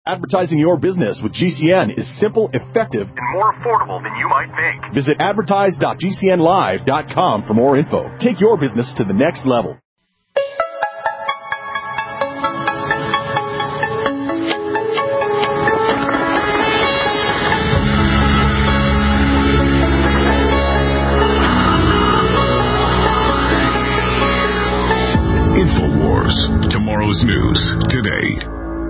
Advertising your business with GCN is simple, effective, and more affordable than you might think. Visit advertise.gcnlive.com for more info. Take your business to the next level. InfoWars. Tomorrow's news today.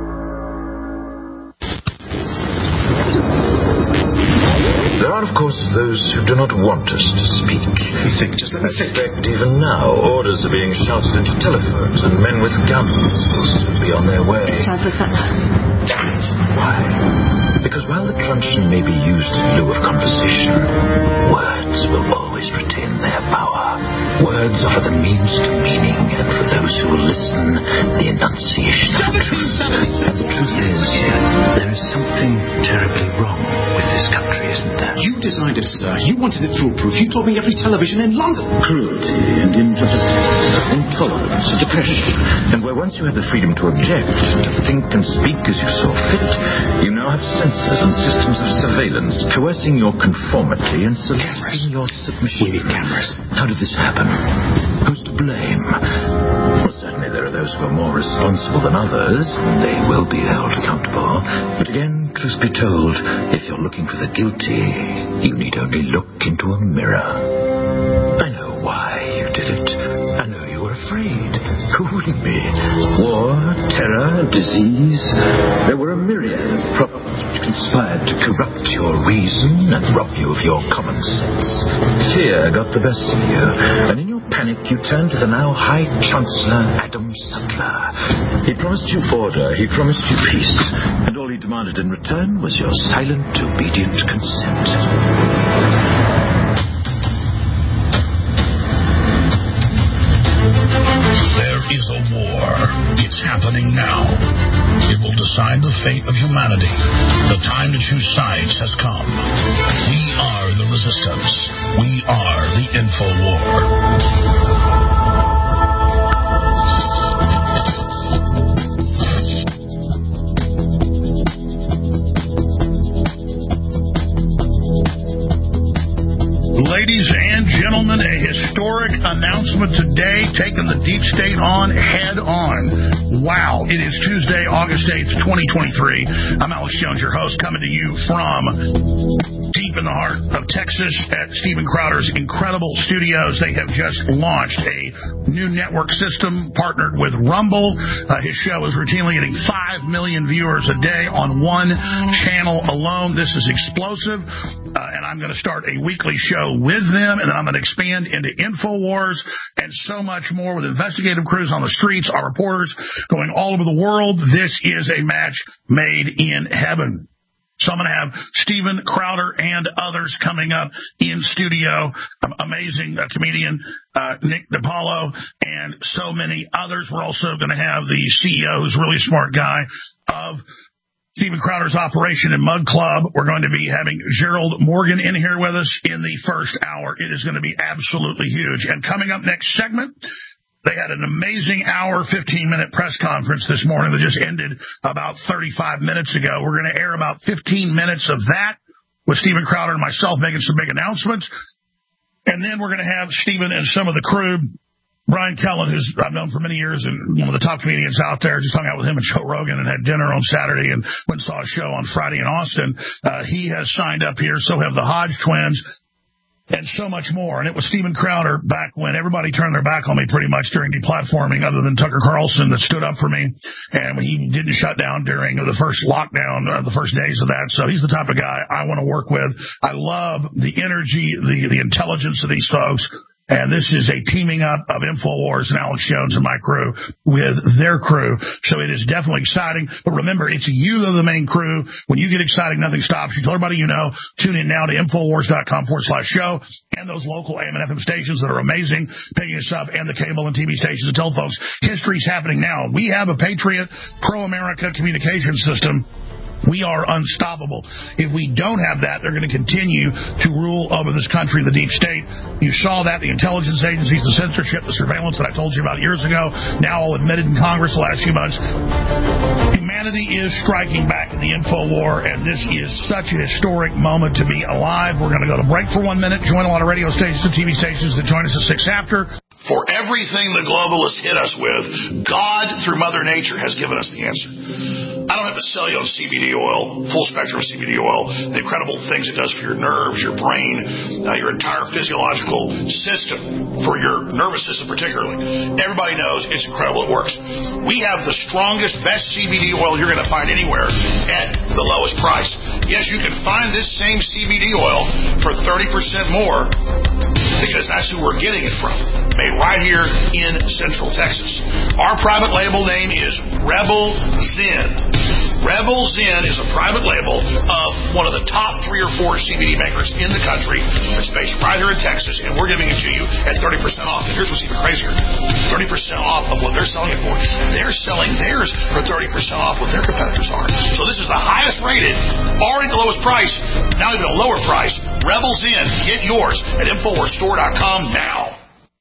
There are, of course, those who do not want us to speak. Just let me think. In fact, even now, orders are being shouted into telephones, and men with guns will soon be on their way. It's Chancellor Sutler. Damn it. Why? Because while the truncheon may be used in lieu of conversation, words will always retain their power. Words offer the means to meaning, and for those who will listen, the enunciation of the truth. And the truth is, there is something terribly wrong with this country, isn't there? You designed it, sir. You wanted it foolproof. You told me every television in London. Cruelty and intolerance and depression. And where once you had the freedom to object, to think and speak as you saw fit, you now have censors and systems of surveillance coercing your conformity and soliciting your submission. We need cameras. How did this happen? Who's to blame? Well, certainly there are those who are more responsible than others, and they will be held accountable. But again, truth be told, if you're looking for the guilty, you need only look into a mirror. I know why you did it. I know you were afraid. Who wouldn't be? War, terror, disease. There were a myriad of problems which conspired to corrupt your reason and rob you of your common sense. Fear got the best of you, and in your panic you turned to the now High Chancellor Adam Sutler. He promised you order, he promised you peace, and all he demanded in return was your silent, obedient consent. There is a war. It's happening now. It will decide the fate of humanity. The time to choose sides has come. We are the resistance. We are the InfoWar. Ladies and gentlemen, a historic announcement today, taking the deep state on head on. Wow, it is Tuesday, August 8th, 2023. I'm Alex Jones, your host, coming to you from deep in the heart of Texas at Steven Crowder's incredible studios. They have just launched a new network system partnered with Rumble. His show is routinely getting 5 million viewers a day on one channel alone. This is explosive, and I'm going to start a weekly show with them, and then I'm going to expand into InfoWars and so much more with investigative crews on the streets, our reporters going all over the world. This is a match made in heaven. So I'm going to have Steven Crowder and others coming up in studio. Amazing comedian Nick DiPaolo and so many others. We're also going to have the CEO, who's a really smart guy, of Steven Crowder's operation and Mug Club. We're going to be having Gerald Morgan in here with us in the first hour. It is going to be absolutely huge. And coming up next segment, they had an amazing hour, 15-minute press conference this morning that just ended about 35 minutes ago. We're going to air about 15 minutes of that with Steven Crowder and myself making some big announcements. And then we're going to have Steven and some of the crew. Brian Kellen, who's I've known for many years and one of the top comedians out there, just hung out with him and Joe Rogan and had dinner on Saturday and went and saw a show on Friday in Austin. He has signed up here. So have the Hodge twins. And so much more. And it was Steven Crowder back when everybody turned their back on me pretty much during deplatforming, other than Tucker Carlson that stood up for me. And he didn't shut down during the first lockdown, the first days of that. So he's the type of guy I want to work with. I love the energy, the intelligence of these folks. And this is a teaming up of InfoWars and Alex Jones and my crew with their crew. So it is definitely exciting. But remember, it's you that are the main crew. When you get excited, nothing stops you. Tell everybody you know. Tune in now to InfoWars.com/show and those local AM and FM stations that are amazing, picking us up, and the cable and TV stations. And tell folks, history's happening now. We have a Patriot, pro-America communication system. We are unstoppable. If we don't have that, they're going to continue to rule over this country, the deep state. You saw that, the intelligence agencies, the censorship, the surveillance that I told you about years ago, now all admitted in Congress the last few months. Humanity is striking back in the InfoWar, and this is such a historic moment to be alive. We're going to go to break for 1 minute, join a lot of radio stations and TV stations that join us at 6 after. For everything the globalists hit us with, God, through Mother Nature, has given us the answer. I don't have to sell you on CBD oil, full spectrum CBD oil, the incredible things it does for your nerves, your brain, your entire physiological system, for your nervous system particularly. Everybody knows it's incredible. It works. We have the strongest, best CBD oil you're going to find anywhere at the lowest price. Yes, you can find this same CBD oil for 30% more because that's who we're getting it from. Made right here in Central Texas. Our private label name is Rebel Zen. Rebel Zen is a private label of one of the top 3 or 4 CBD makers in the country. It's based right here in Texas, and we're giving it to you at 30% off. And here's what's even crazier. 30% off of what they're selling it for. They're selling theirs for 30% off what their competitors are. So this is the highest rated, already the lowest price, now even a lower price. Rebel Zen. Get yours at InfoWarsStore.com now.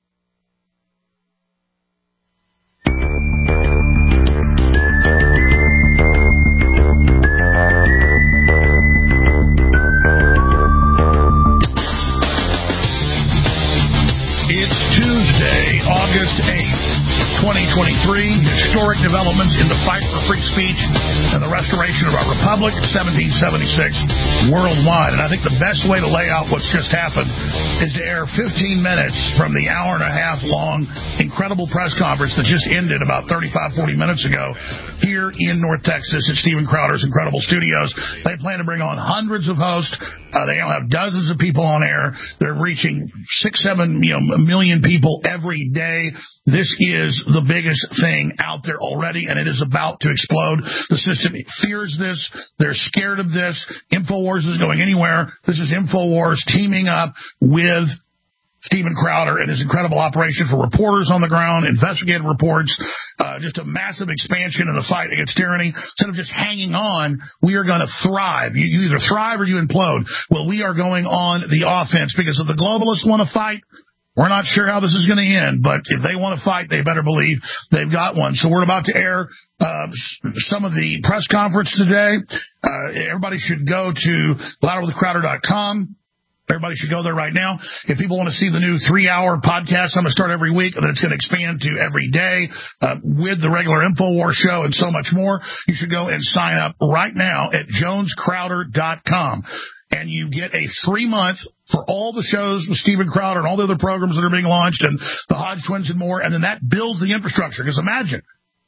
August 8th, 2023, historic developments in the fight for free speech and the restoration of our republic in 1776 worldwide. And I think the best way to lay out what's just happened is to air 15 minutes from the hour-and-a-half long incredible press conference that just ended about 35, 40 minutes ago here in North Texas at Steven Crowder's incredible studios. They plan to bring on hundreds of hosts. They now have dozens of people on air. They're reaching 6-7 million people every day. This is the biggest thing out there already, and it is about to explode. The system fears this. They're scared of this. InfoWars isn't going anywhere. This is InfoWars teaming up with Steven Crowder and his incredible operation for reporters on the ground, investigative reports, just a massive expansion in the fight against tyranny. Instead of just hanging on, we are going to thrive. You either thrive or you implode. Well, we are going on the offense because if the globalists want to fight, we're not sure how this is going to end, but if they want to fight, they better believe they've got one. So we're about to air some of the press conference today. Everybody should go to louderwithcrowder.com. Everybody should go there right now. If people want to see the new 3-hour podcast, I'm going to start every week, and then it's going to expand to every day with the regular InfoWars show and so much more. You should go and sign up right now at jonescrowder.com. And you get a free month for all the shows with Steven Crowder and all the other programs that are being launched and the Hodge Twins and more. And then that builds the infrastructure. Because imagine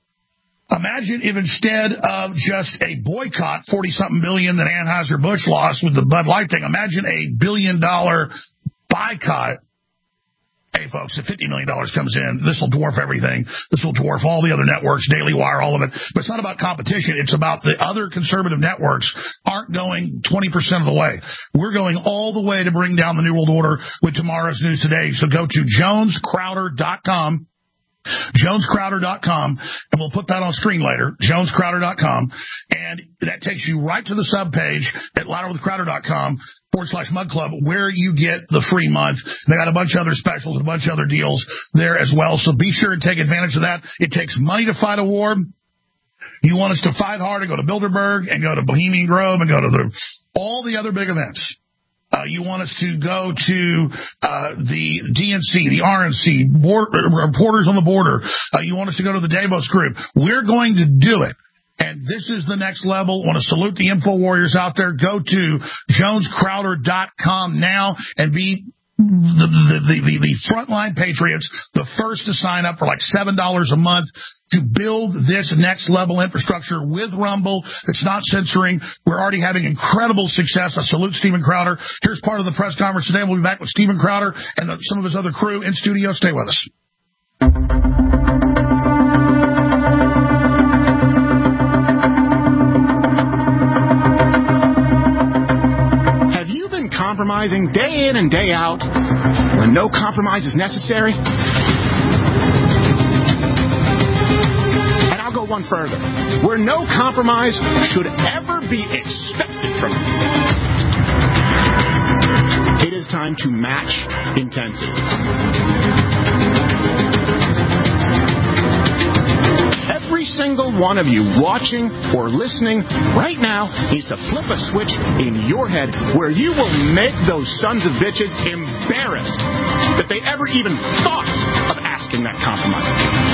if instead of just a boycott, 40-something billion that Anheuser-Busch lost with the Bud Light thing, imagine a $1 billion boycott. Hey, folks, if $50 million comes in, this will dwarf everything. This will dwarf all the other networks, Daily Wire, all of it. But it's not about competition. It's about the other conservative networks aren't going 20% of the way. We're going all the way to bring down the New World Order with tomorrow's news today. So go to jonescrowder.com. jonescrowder.com, and we'll put that on screen later, jonescrowder.com, and that takes you right to the subpage at louderwithcrowder.com/Mug Club, where you get the free month. They got a bunch of other specials and a bunch of other deals there as well, so be sure and take advantage of that. It takes money to fight a war. You want us to fight hard and go to Bilderberg and go to Bohemian Grove and go to all the other big events. You want us to go to the DNC, the RNC, Reporters on the Border. You want us to go to the Davos group. We're going to do it. And this is the next level. I want to salute the Info Warriors out there. Go to jonescrowder.com now and be the frontline patriots, the first to sign up for like $7 a month to build this next level infrastructure with Rumble. It's not censoring. We're already having incredible success. I salute Steven Crowder. Here's part of the press conference today. We'll be back with Steven Crowder and some of his other crew in studio. Stay with us. Compromising day in and day out when no compromise is necessary? And I'll go one further, where no compromise should ever be expected from you. It is time to match intensity. Every every single one of you watching or listening right now needs to flip a switch in your head where you will make those sons of bitches embarrassed that they ever even thought of asking that compromise.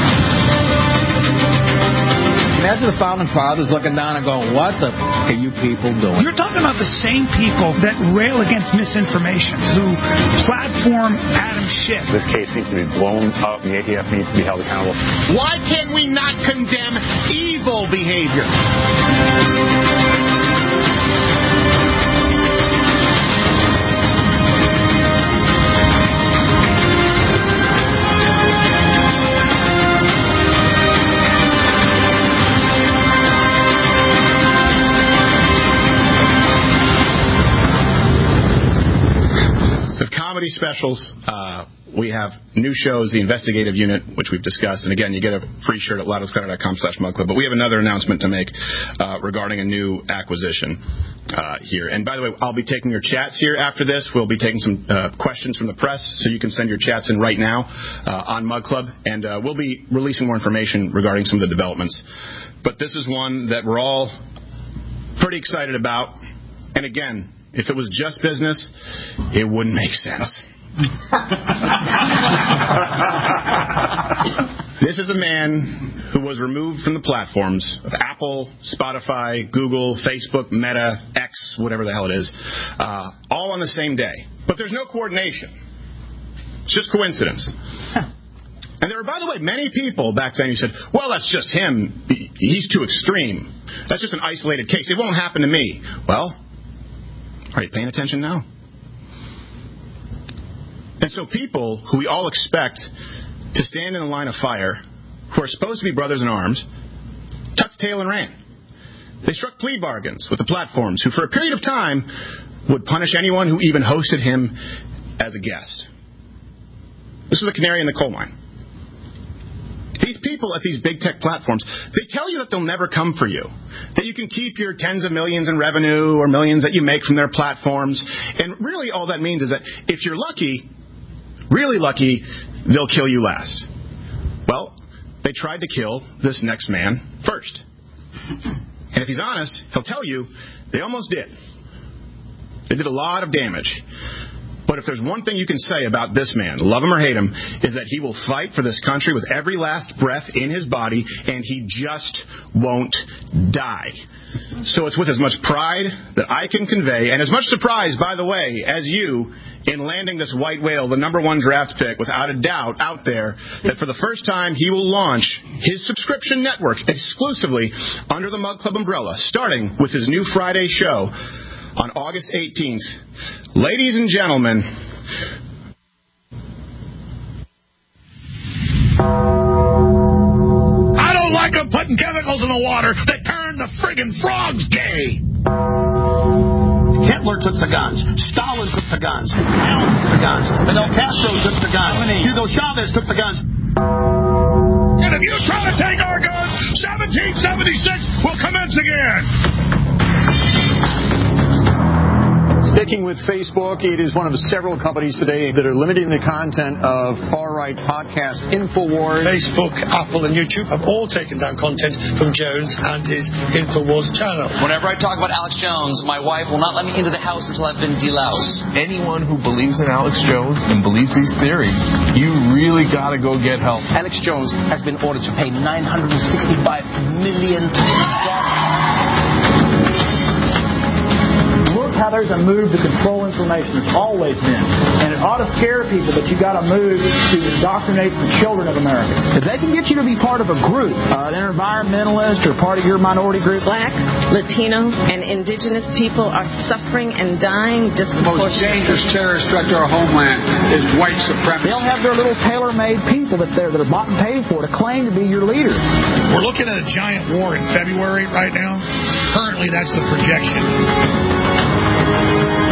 Imagine the Founding Fathers looking down and going, what the f*** are you people doing? You're talking about the same people that rail against misinformation, who platform Adam Schiff. This case needs to be blown up, and the ATF needs to be held accountable. Why can we not condemn evil behavior? Specials. We have new shows, the Investigative Unit, which we've discussed. And again, you get a free shirt at loudwithcrowder.com/mugclub. But we have another announcement to make regarding a new acquisition here. And by the way, I'll be taking your chats here after this. We'll be taking some questions from the press, so you can send your chats in right now on Mug Club. And we'll be releasing more information regarding some of the developments. But this is one that we're all pretty excited about. And again, if it was just business, it wouldn't make sense. This is a man who was removed from the platforms of Apple, Spotify, Google, Facebook, Meta, X, whatever the hell it is, all on the same day. But there's no coordination. It's just coincidence. And there were, by the way, many people back then who said, well, that's just him. He's too extreme. That's just an isolated case. It won't happen to me. Well, are you paying attention now? And so people who we all expect to stand in a line of fire, who are supposed to be brothers in arms, tucked tail and ran. They struck plea bargains with the platforms who, for a period of time, would punish anyone who even hosted him as a guest. This is the canary in the coal mine. These people at these big tech platforms, they tell you that they'll never come for you, that you can keep your tens of millions in revenue or millions that you make from their platforms. And really all that means is that if you're lucky, really lucky, they'll kill you last. Well, they tried to kill this next man first. And if he's honest, he'll tell you they almost did. They did a lot of damage. But if there's one thing you can say about this man, love him or hate him, is that he will fight for this country with every last breath in his body, and he just won't die. So it's with as much pride that I can convey, and as much surprise, by the way, as you, in landing this white whale, the number one draft pick, without a doubt, out there, that for the first time he will launch his subscription network exclusively under the Mug Club umbrella, starting with his new Friday show on August 18th. Ladies and gentlemen, I don't like them putting chemicals in the water that turn the friggin' frogs gay. Hitler took the guns. Stalin took the guns. Al took the guns. Fidel Castro took the guns. Hugo Chavez took the guns. And if you try to take our guns, 1776 will commence again. Sticking with Facebook, it is one of several companies today that are limiting the content of far-right podcast InfoWars. Facebook, Apple, and YouTube have all taken down content from Jones and his InfoWars channel. Whenever I talk about Alex Jones, my wife will not let me into the house until I've been deloused. Anyone who believes in Alex Jones and believes these theories, you really got to go get help. Alex Jones has been ordered to pay $965 million. How there's a move to control information. There's always been. And it ought to scare people, but you got to move to indoctrinate the children of America. If they can get you to be part of a group, an environmentalist or part of your minority group. Black, Latino, and indigenous people are suffering and dying disproportionately. The most dangerous terrorist threat to our homeland is white supremacy. They'll have their little tailor-made people that are bought and paid for to claim to be your leader. We're looking at a giant war in February right now. Currently, that's the projection.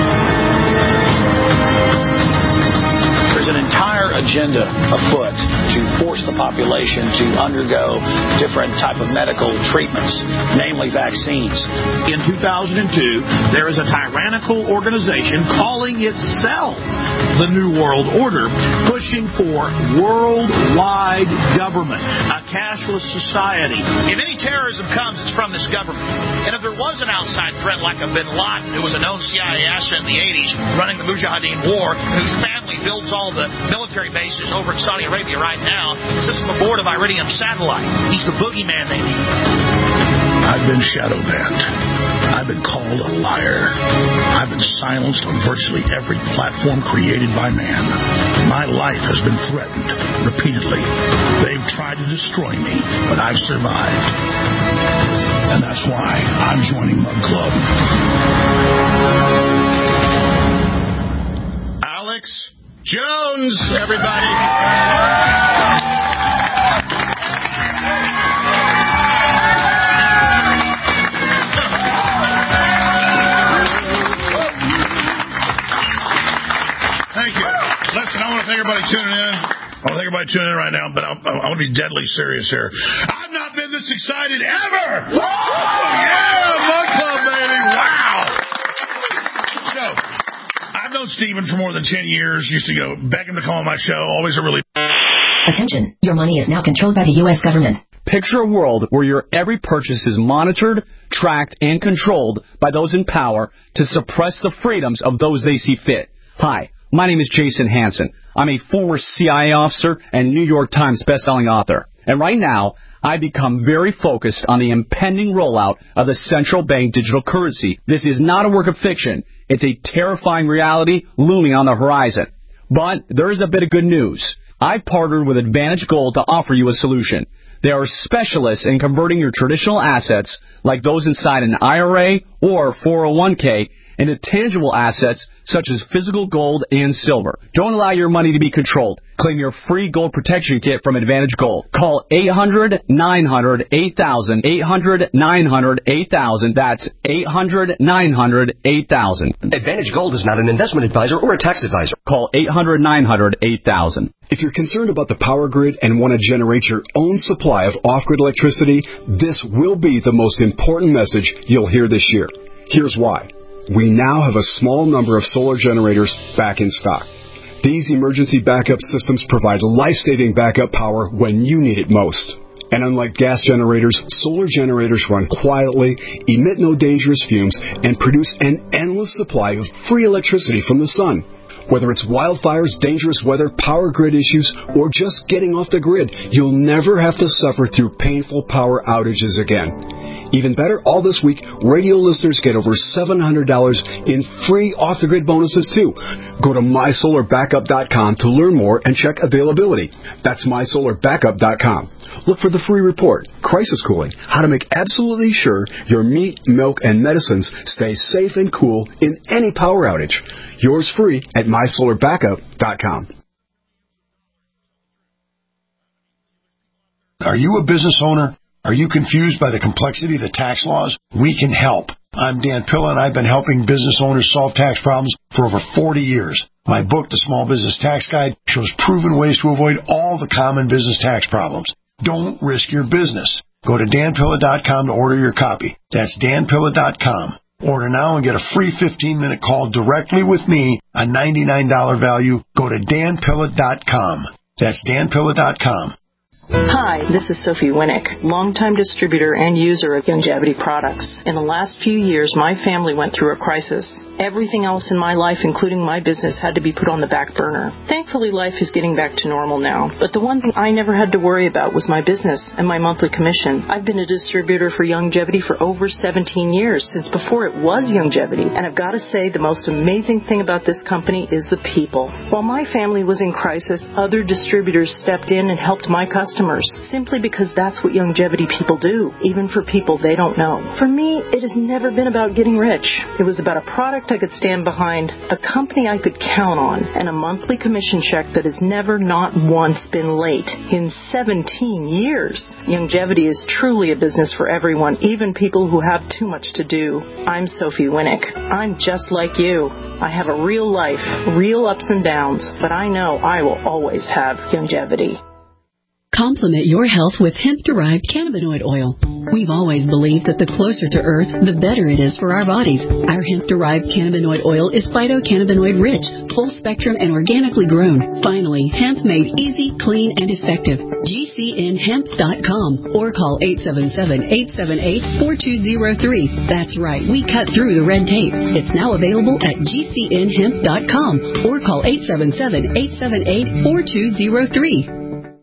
There's an entire agenda afoot to to force the population to undergo different type of medical treatments, namely vaccines. In 2002, there is a tyrannical organization calling itself the New World Order, pushing for worldwide government, a cashless society. If any terrorism comes, it's from this government. And if there was an outside threat like a bin Laden, who was a known CIA asset in the 80s, running the Mujahideen War, and whose family builds all the military bases over in Saudi Arabia right now, sits on the board of Iridium Satellite. He's the boogeyman they need. I've been shadow banned. I've been called a liar. I've been silenced on virtually every platform created by man. My life has been threatened repeatedly. They've tried to destroy me, but I've survived. And that's why I'm joining Mug Club. Alex Jones, everybody. Thank you. Listen, I want to thank everybody tuning in. Right now, but I want to be deadly serious here. I've not been this excited ever! Woo! Yeah, Mug Club, baby! Wow! So, I've known Stephen for more than 10 years. Used to beg him to come on my show. Always a really... Attention, your money is now controlled by the U.S. government. Picture a world where your every purchase is monitored, tracked, and controlled by those in power to suppress the freedoms of those they see fit. Hi. My name is Jason Hansen. I'm a former CIA officer and New York Times bestselling author. And right now, I've become very focused on the impending rollout of the central bank digital currency. This is not a work of fiction. It's a terrifying reality looming on the horizon. But there is a bit of good news. I've partnered with Advantage Gold to offer you a solution. They are specialists in converting your traditional assets, like those inside an IRA or 401k, into tangible assets such as physical gold and silver. Don't allow your money to be controlled. Claim your free gold protection kit from Advantage Gold. Call 800-900-8000. 800-900-8000. That's 800-900-8000. Advantage Gold is not an investment advisor or a tax advisor. Call 800-900-8000. If you're concerned about the power grid and want to generate your own supply of off-grid electricity, this will be the most important message you'll hear this year. Here's why. We now have a small number of solar generators back in stock. These emergency backup systems provide life-saving backup power when you need it most. And unlike gas generators, solar generators run quietly, emit no dangerous fumes, and produce an endless supply of free electricity from the sun. Whether it's wildfires, dangerous weather, power grid issues, or just getting off the grid, you'll never have to suffer through painful power outages again. Even better, all this week, radio listeners get over $700 in free off-the-grid bonuses, too. Go to MySolarBackup.com to learn more and check availability. That's MySolarBackup.com. Look for the free report, Crisis Cooling, how to make absolutely sure your meat, milk, and medicines stay safe and cool in any power outage. Yours free at MySolarBackup.com. Are you a business owner? Are you confused by the complexity of the tax laws? We can help. I'm Dan Pilla, and I've been helping business owners solve tax problems for over 40 years. My book, The Small Business Tax Guide, shows proven ways to avoid all the common business tax problems. Don't risk your business. Go to danpilla.com to order your copy. That's danpilla.com. Order now and get a free 15-minute call directly with me, a $99 value. Go to danpilla.com. That's danpilla.com. Hi, this is Sophie Winnick, longtime distributor and user of Youngevity products. In the last few years, my family went through a crisis. Everything else in my life, including my business, had to be put on the back burner. Thankfully, life is getting back to normal now. But the one thing I never had to worry about was my business and my monthly commission. I've been a distributor for Youngevity for over 17 years, since before it was Youngevity. And I've got to say, the most amazing thing about this company is the people. While my family was in crisis, other distributors stepped in and helped my customers, simply because that's what Youngevity people do, even for people they don't know. For me, it has never been about getting rich. It was about a product I could stand behind, a company I could count on, and a monthly commission check that has never, not once, been late in 17 years. Youngevity is truly a business for everyone, even people who have too much to do. I'm Sophie Winnick. I'm just like you. I have a real life, real ups and downs, but I know I will always have Youngevity. Complement your health with hemp-derived cannabinoid oil. We've always believed that the closer to Earth, the better it is for our bodies. Our hemp-derived cannabinoid oil is phytocannabinoid-rich, full-spectrum, and organically grown. Finally, hemp made easy, clean, and effective. GCNhemp.com or call 877-878-4203. That's right, we cut through the red tape. It's now available at GCNhemp.com or call 877-878-4203.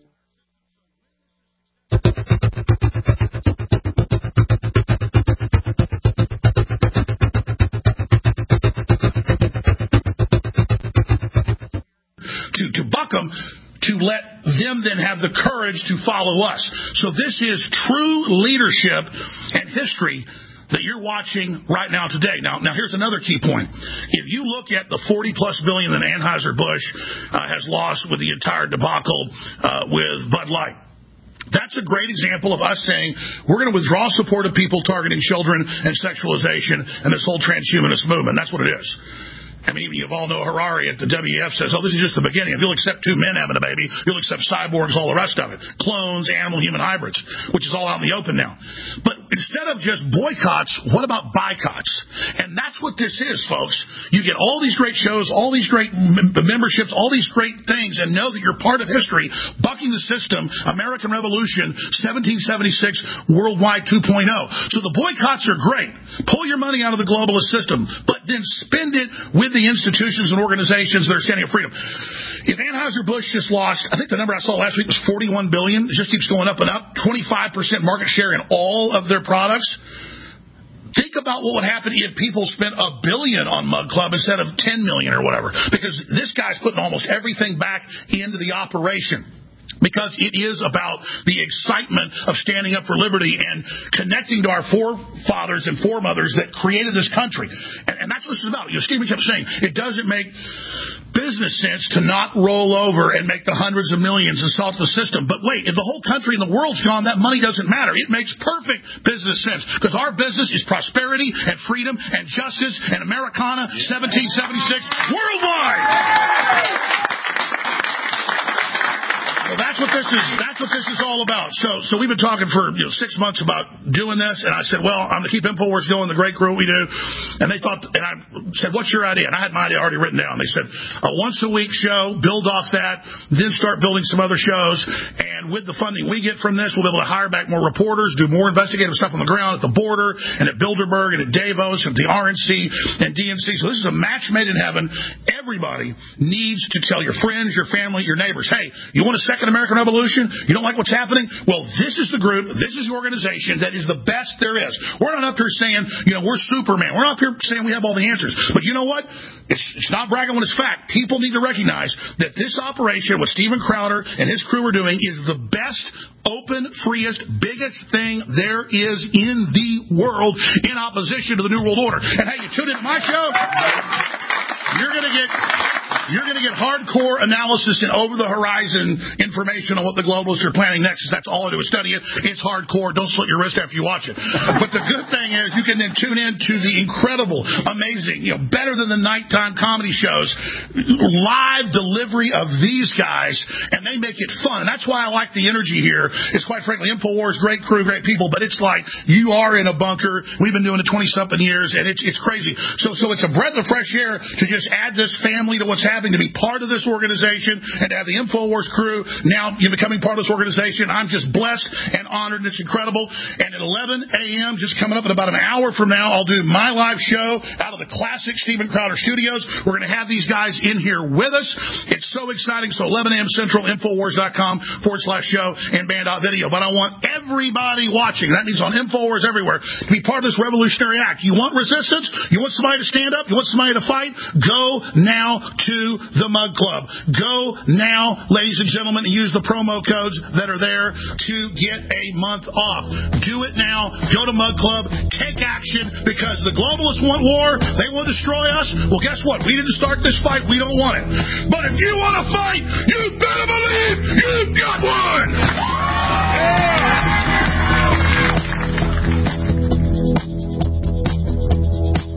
To buck them, to let them then have the courage to follow us. So this is true leadership and history that you're watching right now today. Now here's another key point. If you look at the $40+ billion that Anheuser-Busch has lost with the entire debacle with Bud Light, that's a great example of us saying we're going to withdraw support of people targeting children and sexualization and this whole transhumanist movement. That's what it is. I mean, even Yuval Harari at the WEF says, this is just the beginning. If you'll accept two men having a baby, you'll accept cyborgs, all the rest of it. Clones, animal-human hybrids, which is all out in the open now. But instead of just boycotts, what about boycotts? And that's what this is, folks. You get all these great shows, all these great memberships, all these great things, and know that you're part of history, bucking the system, American Revolution, 1776, Worldwide 2.0. So the boycotts are great. Pull your money out of the globalist system, but then spend it with the institutions and organizations that are standing up for freedom. If Anheuser-Busch just lost, I think the number I saw last week was $41 billion. It just keeps going up and up. 25% market share in all of their products. Think about what would happen if people spent $1 billion on Mug Club instead of $10 million or whatever. Because this guy's putting almost everything back into the operation. Because it is about the excitement of standing up for liberty and connecting to our forefathers and foremothers that created this country. And that's what this is about. Stephen kept saying, it doesn't make business sense to not roll over and make the hundreds of millions and salt the system. But wait, if the whole country and the world's gone, that money doesn't matter. It makes perfect business sense. Because our business is prosperity and freedom and justice and Americana 1776 worldwide. So that's what this is all about. So we've been talking for 6 months about doing this, and I said, well, I'm going to keep InfoWars going, the great crew we do. And they thought, and I said, what's your idea? And I had my idea already written down. They said, a once-a-week show, build off that, then start building some other shows. And with the funding we get from this, we'll be able to hire back more reporters, do more investigative stuff on the ground at the border, and at Bilderberg, and at Davos, and at the RNC, and DNC. So this is a match made in heaven. Everybody needs to tell your friends, your family, your neighbors, hey, you want to second American Revolution? You don't like what's happening? Well, this is the group, this is the organization that is the best there is. We're not up here saying, we're Superman. We're not up here saying we have all the answers. But you know what? It's not bragging when it's fact. People need to recognize that this operation, what Steven Crowder and his crew are doing, is the best, open, freest, biggest thing there is in the world in opposition to the New World Order. And hey, you tune into my show, you're going to get hardcore analysis and over-the-horizon information on what the globalists are planning next. That's all I do is study it. It's hardcore. Don't slit your wrist after you watch it. But the good thing is you can then tune in to the incredible, amazing, better than the nighttime comedy shows, live delivery of these guys, and they make it fun. And that's why I like the energy here. It's quite frankly, InfoWars, great crew, great people, but it's like you are in a bunker. We've been doing it 20-something years, and it's crazy. So it's a breath of fresh air to just add this family to what's happening, to be part of this organization, and to have the InfoWars crew now becoming part of this organization. I'm just blessed and honored. It's incredible. And at 11 a.m., just coming up in about an hour from now, I'll do my live show out of the classic Steven Crowder Studios. We're going to have these guys in here with us. It's so exciting. So 11 a.m. Central, Infowars.com/show and Band.video. But I want everybody watching, that means on InfoWars everywhere, to be part of this revolutionary act. You want resistance? You want somebody to stand up? You want somebody to fight? Go now to the Mug Club. Go now, ladies and gentlemen, and use the promo codes that are there to get a month off. Do it now. Go to Mug Club. Take action, because the globalists want war. They want to destroy us. Well, guess what? We didn't start this fight. We don't want it. But if you want to fight, you better believe you've got one.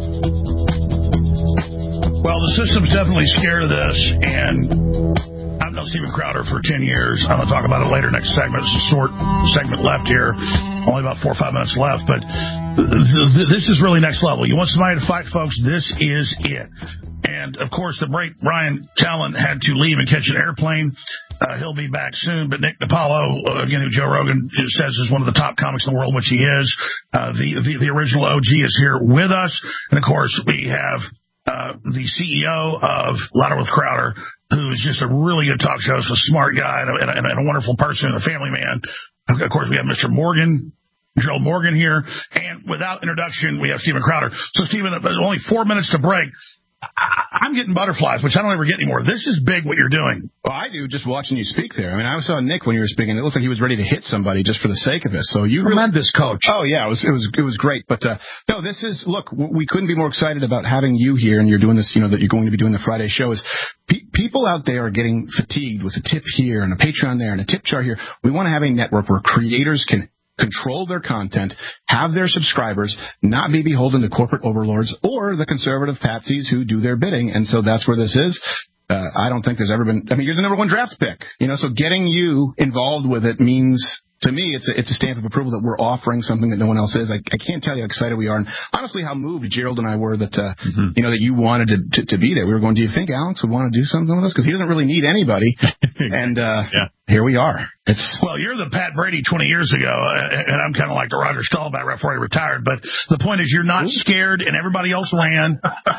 Well, the system's definitely scared of this, and known Steven Crowder for 10 years. I'm going to talk about it later next segment. It's a short segment left here. Only about 4 or 5 minutes left. But this is really next level. You want somebody to fight, folks? This is it. And, of course, the great Ryan Callen had to leave and catch an airplane. He'll be back soon. But Nick DiPaolo, again, who Joe Rogan says is one of the top comics in the world, which he is, the original OG is here with us. And, of course, we have the CEO of Louder with Crowder, who is just a really good talk show. He's a smart guy and a wonderful person and a family man. Of course, we have Mr. Morgan, Gerald Morgan here. And without introduction, we have Steven Crowder. So, Steven, only 4 minutes to break. I'm getting butterflies, which I don't ever get anymore. This is big what you're doing. Well, I do just watching you speak there. I mean, I saw Nick when you were speaking. It looked like he was ready to hit somebody just for the sake of it. So you tremendous coach. Oh yeah, it was great. But no, this is look. We couldn't be more excited about having you here, and you're doing this. You know that you're going to be doing the Friday show. Is people out there are getting fatigued with a tip here and a Patreon there and a tip jar here. We want to have a network where creators can control their content, have their subscribers, not be beholden to corporate overlords or the conservative patsies who do their bidding. And so that's where this is. I don't think there's ever been, you're the number one draft pick, so getting you involved with it means, to me, it's a stamp of approval that we're offering something that no one else is. I can't tell you how excited we are. And honestly, how moved Gerald and I were that, that you wanted to be there. We were going, do you think Alex would want to do something with us? Because he doesn't really need anybody. And, here we are. Well, you're the Pat Brady 20 years ago, and I'm kind of like the Roger Staubach right before he retired. But the point is, you're not scared, and everybody else ran.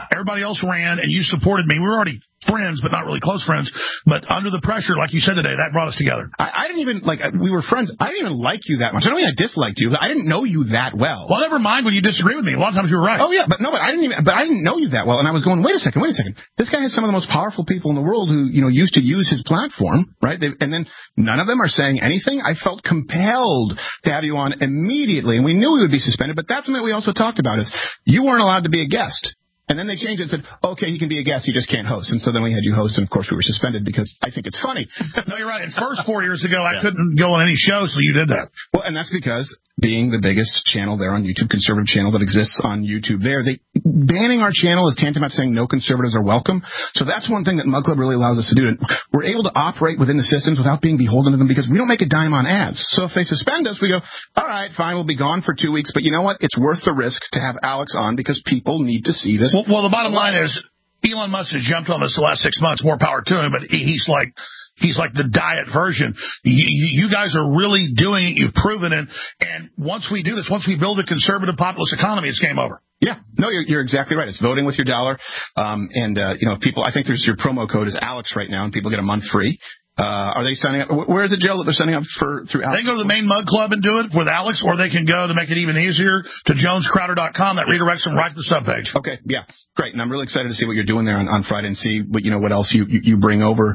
And you supported me. We were already friends, but not really close friends. But under the pressure, like you said today, that brought us together. I didn't even, we were friends. I didn't even like you that much. I don't mean I disliked you. I didn't know you that well. Well, never mind when you disagree with me. A lot of times you were right. Oh, yeah, but I didn't know you that well. And I was going, wait a second. This guy has some of the most powerful people in the world who, used to use his platform, right? And then none of them are saying anything. I felt compelled to have you on immediately, and we knew we would be suspended, but that's something we also talked about is you weren't allowed to be a guest. And then they changed it and said, okay, he can be a guest, he just can't host. And so then we had you host, and of course we were suspended because I think it's funny. No, you're right. And first 4 years ago, I couldn't go on any show, so you did that. Well, and that's because being the biggest channel there on YouTube, conservative channel that exists on YouTube there, banning our channel is tantamount to saying no conservatives are welcome. So that's one thing that Mug Club really allows us to do. And we're able to operate within the systems without being beholden to them because we don't make a dime on ads. So if they suspend us, we go, all right, fine, we'll be gone for 2 weeks. But you know what? It's worth the risk to have Alex on because people need to see this. Well, the bottom line is Elon Musk has jumped on this the last 6 months. More power to him, but he's like the diet version. You guys are really doing it. You've proven it. And once we do this, once we build a conservative populist economy, it's game over. Yeah. No, you're exactly right. It's voting with your dollar. People, I think there's your promo code is Alex right now, and people get a month free. Are they signing up? Where is it, Joe, that they're signing up through Alex? They can go to the main Mug Club and do it with Alex, or they can go to make it even easier to JonesCrowder.com. That redirects them right to the subpage. Okay, yeah, great. And I'm really excited to see what you're doing there on Friday and see what else you bring over.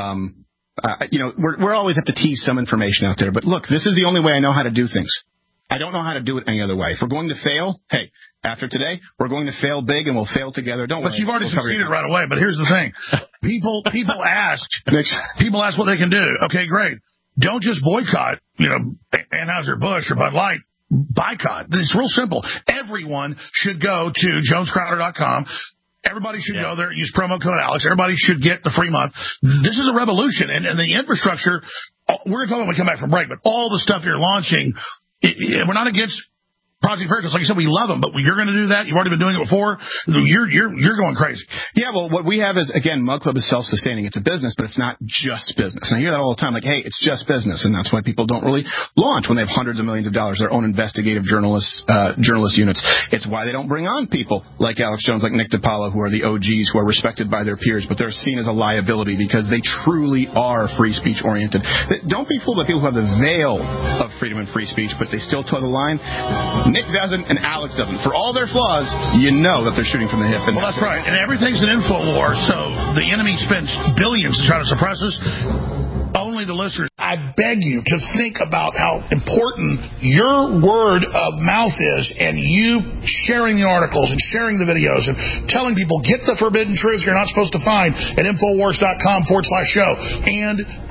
We're always have to tease some information out there. But look, this is the only way I know how to do things. I don't know how to do it any other way. If we're going to fail, hey, after today, we're going to fail big and we'll fail together. Don't worry. But you've already succeeded right away. But here's the thing. People ask what they can do. Okay, great. Don't just boycott, Anheuser-Busch or Bud Light. Boycott. It's real simple. Everyone should go to JonesCrowder.com. Everybody should go there, use promo code Alex. Everybody should get the free month. This is a revolution. And the infrastructure, we're going to talk when we come back from break, but all the stuff you're launching, we're not against Project Veritas. Like I said, we love them, but you're going to do that. You've already been doing it before. You're going crazy. Yeah, well, what we have is, again, Mug Club is self-sustaining. It's a business, but it's not just business. And I hear that all the time, like, hey, it's just business. And that's why people don't really launch when they have hundreds of millions of dollars, their own investigative journalist units. It's why they don't bring on people like Alex Jones, like Nick DiPaolo, who are the OGs, who are respected by their peers, but they're seen as a liability because they truly are free speech oriented. Don't be fooled by people who have the veil of freedom and free speech, but they still toe the line. Nick doesn't and Alex doesn't. For all their flaws, you know that they're shooting from the hip. Well, that's right. And everything's an info war, so the enemy spends billions to try to suppress us. Only the listeners. I beg you to think about how important your word of mouth is and you sharing the articles and sharing the videos and telling people, get the forbidden truth you're not supposed to find at Infowars.com/show. And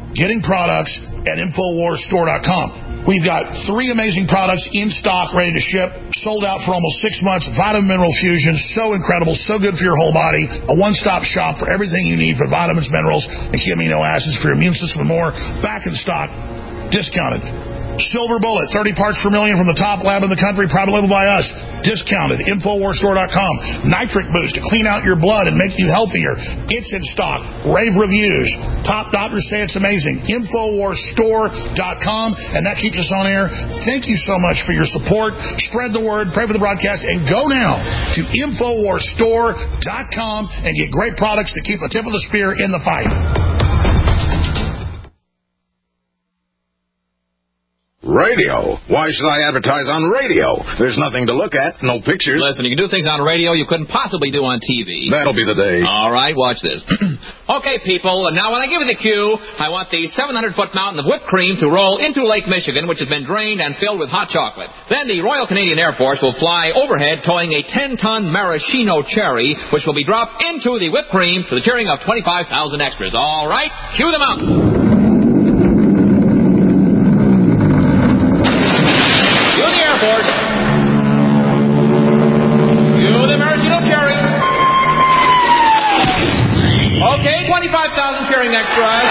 getting products at InfoWarsStore.com. We've got 3 amazing products in stock, ready to ship, sold out for almost 6 months. Vitamin Mineral Fusion, so incredible, so good for your whole body. A one-stop shop for everything you need for vitamins, minerals, and key amino acids for your immune system and more. Back in stock, discounted. Silver Bullet, 30 parts per million from the top lab in the country, private label by us. Discounted. InfoWarsStore.com. Nitric Boost to clean out your blood and make you healthier. It's in stock. Rave reviews. Top doctors say it's amazing. InfoWarsStore.com. And that keeps us on air. Thank you so much for your support. Spread the word. Pray for the broadcast. And go now to InfoWarsStore.com and get great products to keep the tip of the spear in the fight. Radio? Why should I advertise on radio? There's nothing to look at, no pictures. Listen, you can do things on radio you couldn't possibly do on TV. That'll be the day. All right, watch this. Okay, people, and now when I give you the cue, I want the 700-foot mountain of whipped cream to roll into Lake Michigan, which has been drained and filled with hot chocolate. Then the Royal Canadian Air Force will fly overhead towing a 10-ton maraschino cherry, which will be dropped into the whipped cream to the cheering of 25,000 extras. All right, cue the mountain. Okay, 25,000 cheering extras.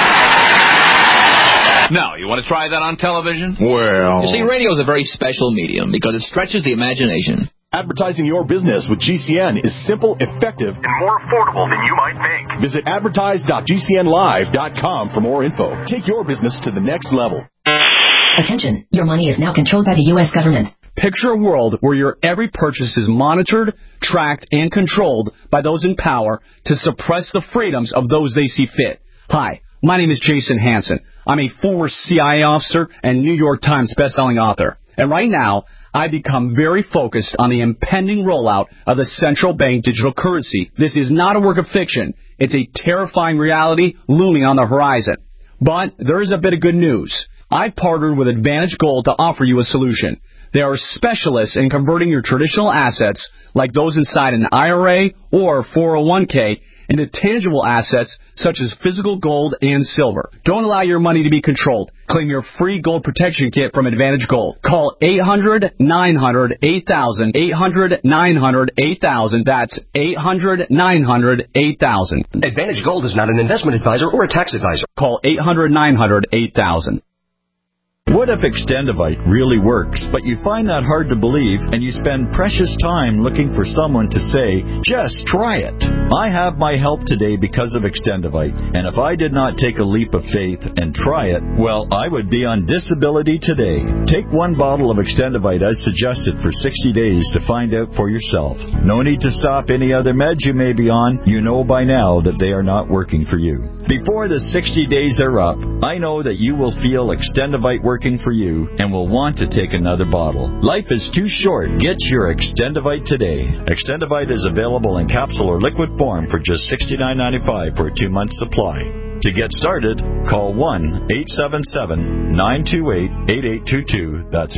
Now, you want to try that on television? Well... You see, radio is a very special medium because it stretches the imagination. Advertising your business with GCN is simple, effective, and more affordable than you might think. Visit advertise.gcnlive.com for more info. Take your business to the next level. Attention, your money is now controlled by the U.S. government. Picture a world where your every purchase is monitored, tracked, and controlled by those in power to suppress the freedoms of those they see fit. Hi, my name is Jason Hansen. I'm a former CIA officer and New York Times bestselling author. And right now, I've become very focused on the impending rollout of the central bank digital currency. This is not a work of fiction. It's a terrifying reality looming on the horizon. But there is a bit of good news. I've partnered with Advantage Gold to offer you a solution. They are specialists in converting your traditional assets, like those inside an IRA or 401k, into tangible assets such as physical gold and silver. Don't allow your money to be controlled. Claim your free gold protection kit from Advantage Gold. Call 800-900-8000, 800-900-8000. That's 800-900-8000. Advantage Gold is not an investment advisor or a tax advisor. Call 800-900-8000. What if Extendivite really works, but you find that hard to believe and you spend precious time looking for someone to say, just try it? I have my help today because of Extendivite, and if I did not take a leap of faith and try it, well, I would be on disability today. Take one bottle of Extendivite as suggested for 60 days to find out for yourself. No need to stop any other meds you may be on. You know by now that they are not working for you. Before the 60 days are up, I know that you will feel Extendivite working for you and will want to take another bottle. Life is too short. Get your Extendivite today. Extendivite is available in capsule or liquid form for just $69.95 for a 2-month supply. To get started, call 1-877-928-8822. That's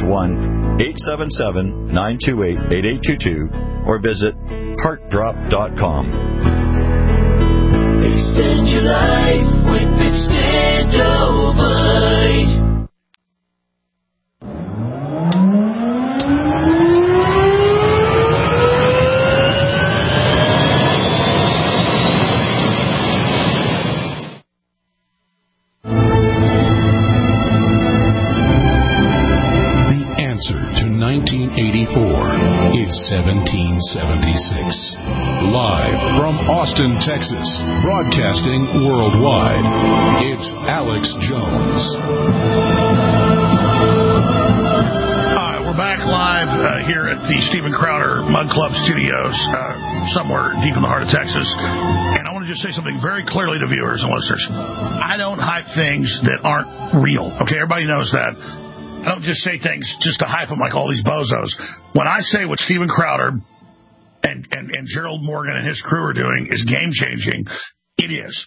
1-877-928-8822 or visit heartdrop.com. Extend your life with Extendovite. To 1984 is 1776. Live from Austin, Texas, broadcasting worldwide, it's Alex Jones. Hi, we're back live here at the Steven Crowder Mug Club Studios, somewhere deep in the heart of Texas. And I want to just say something very clearly to viewers and listeners. I don't hype things that aren't real. Okay, everybody knows that. I don't just say things just to hype them like all these bozos. When I say what Steven Crowder and Gerald Morgan and his crew are doing is game-changing, it is.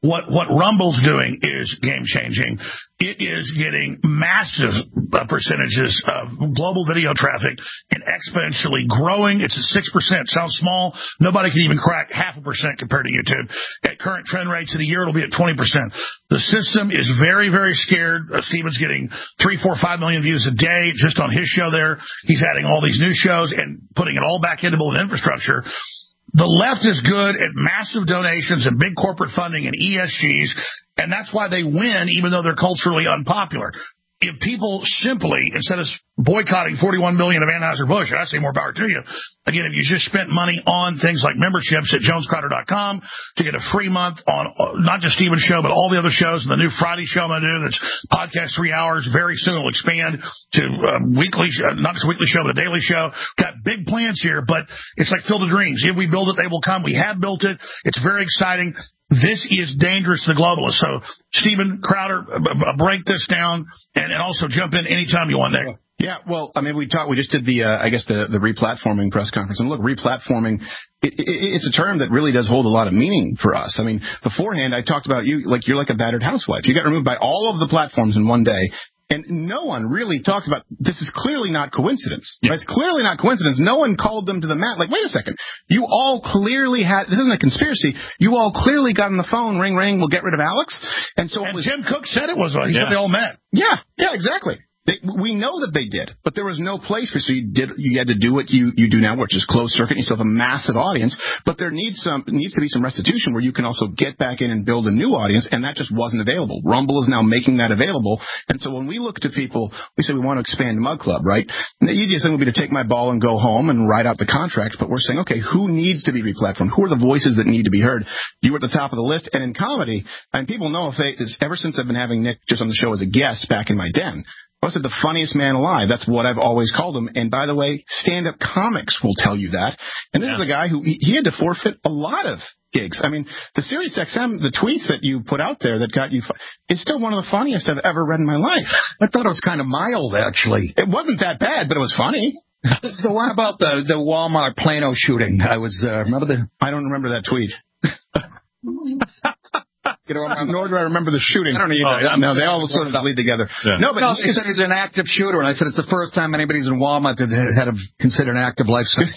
what Rumble's doing is game-changing. It is getting massive percentages of global video traffic and exponentially growing. It's at 6%. Sounds small. Nobody can even crack 0.5% compared to YouTube. At current trend rates in a year, it'll be at 20%. The system is very, very scared. Steven's getting 3, 4, 5 million views a day just on his show there. He's adding all these new shows and putting it all back into building infrastructure. The left is good at massive donations and big corporate funding and ESGs, and that's why they win, even though they're culturally unpopular. If people simply, instead of boycotting 41 million of Anheuser-Busch, and I say more power to you, again, if you just spent money on things like memberships at JonesCrowder.com to get a free month on not just Steven's show, but all the other shows, and the new Friday show I'm going to do that's podcast 3 hours, very soon will expand to weekly, not just a weekly show, but a daily show. Got big plans here, but it's like Field of Dreams. If we build it, they will come. We have built it. It's very exciting. This is dangerous to the globalists. So, Steven Crowder, break this down and also jump in anytime you want, Nick. Yeah, well, I mean, we just did the replatforming press conference. And look, replatforming, it's a term that really does hold a lot of meaning for us. I mean, beforehand, I talked about you, like you're like a battered housewife. You got removed by all of the platforms in one day. And no one really talked about, this is clearly not coincidence. Yeah. Right? It's clearly not coincidence. No one called them to the mat. Like, wait a second. You all clearly this isn't a conspiracy. You all clearly got on the phone, ring, ring, we'll get rid of Alex. And Tim Cook said it was, he said they all met. Yeah, exactly. We know that they did, but there was no place for, so you had to do what you do now, which is closed circuit. You still have a massive audience, but there needs to be some restitution where you can also get back in and build a new audience, and that just wasn't available. Rumble is now making that available, and so when we look to people, we say we want to expand Mug Club, right? And the easiest thing would be to take my ball and go home and write out the contract, but we're saying, okay, who needs to be replatformed? Who are the voices that need to be heard? You were at the top of the list, and in comedy, and people know ever since I've been having Nick just on the show as a guest back in my den, I said the funniest man alive. That's what I've always called him. And by the way, stand-up comics will tell you that. And this is a guy who he had to forfeit a lot of gigs. I mean, the SiriusXM, the tweet that you put out there that got you, is still one of the funniest I've ever read in my life. I thought it was kind of mild, actually. It wasn't that bad, but it was funny. The one about the Walmart Plano shooting. I don't remember that tweet. Nor do I remember the shooting. I don't either. No, they all sort of bleed together. Yeah. No, but he said he's an active shooter, and I said it's the first time anybody's in Walmart that had considered an active lifestyle.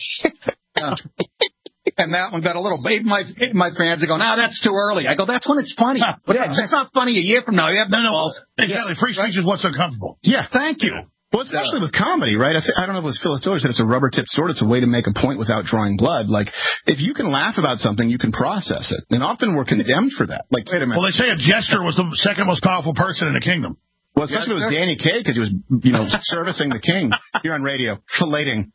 And that one got a little. My fans are going, that's too early. I go, that's when it's funny. But it's not funny a year from now. You have no. Exactly. Free speech is what's uncomfortable. Yeah. Thank you. Well, especially with comedy, right? I don't know if it was Phyllis Diller said it's a rubber-tipped sword. It's a way to make a point without drawing blood. Like, if you can laugh about something, you can process it. And often we're condemned for that. Like, wait a minute. Well, they say a jester was the second most powerful person in the kingdom. Well, especially with Danny Kaye, because he was, servicing the king here on radio, filleting.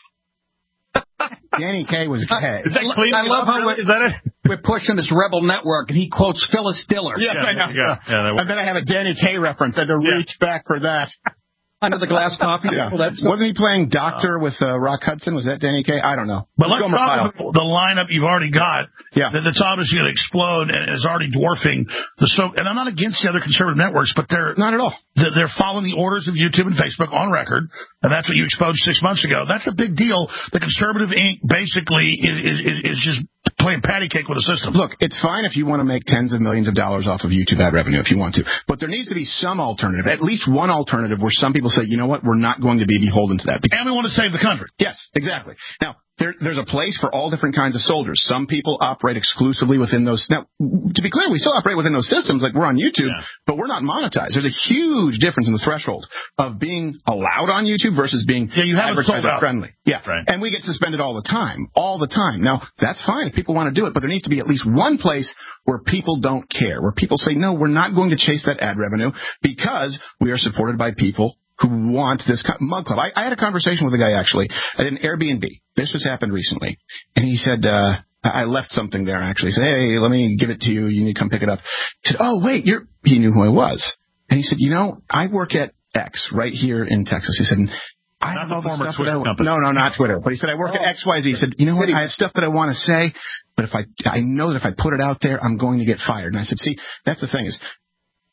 Danny Kaye was gay. I love how we're pushing this Rebel Network, and he quotes Phyllis Diller. Yes, I know. Yeah, and then I have a Danny Kaye reference. I had to reach back for that. Under the glass coffee. Yeah. Wasn't he playing Doctor with Rock Hudson? Was that Danny Kaye? I don't know. But let's talk about the lineup you've already got. Yeah. That's obviously going to explode and is already dwarfing and I'm not against the other conservative networks, but they're not at all. They're following the orders of YouTube and Facebook on record, and that's what you exposed 6 months ago. That's a big deal. The conservative Inc. basically is just playing patty cake with the system. Look, it's fine if you want to make tens of millions of dollars off of YouTube ad revenue if you want to, but there needs to be some alternative, at least one alternative where some people say, you know what, we're not going to be beholden to that. And we want to save the country. Yes, exactly. Now, there's a place for all different kinds of soldiers. Some people operate exclusively within those. Now, to be clear, we still operate within those systems, like we're on YouTube, but we're not monetized. There's a huge difference in the threshold of being allowed on YouTube versus being advertiser friendly. Yeah, right. And we get suspended all the time. Now, that's fine if people want to do it, but there needs to be at least one place where people don't care, where people say, no, we're not going to chase that ad revenue because we are supported by people who want this Mug Club. I had a conversation with a guy, actually, at an Airbnb. This just happened recently. And he said, I left something there, actually. He said, hey, let me give it to you. You need to come pick it up. He said, oh, wait, he knew who I was. And he said, I work at X right here in Texas. He said, I have all the stuff that I want. No, not Twitter. But he said, I work at XYZ. He said, you know what? I have stuff that I want to say, but I know that if I put it out there, I'm going to get fired. And I said, see, that's the thing is,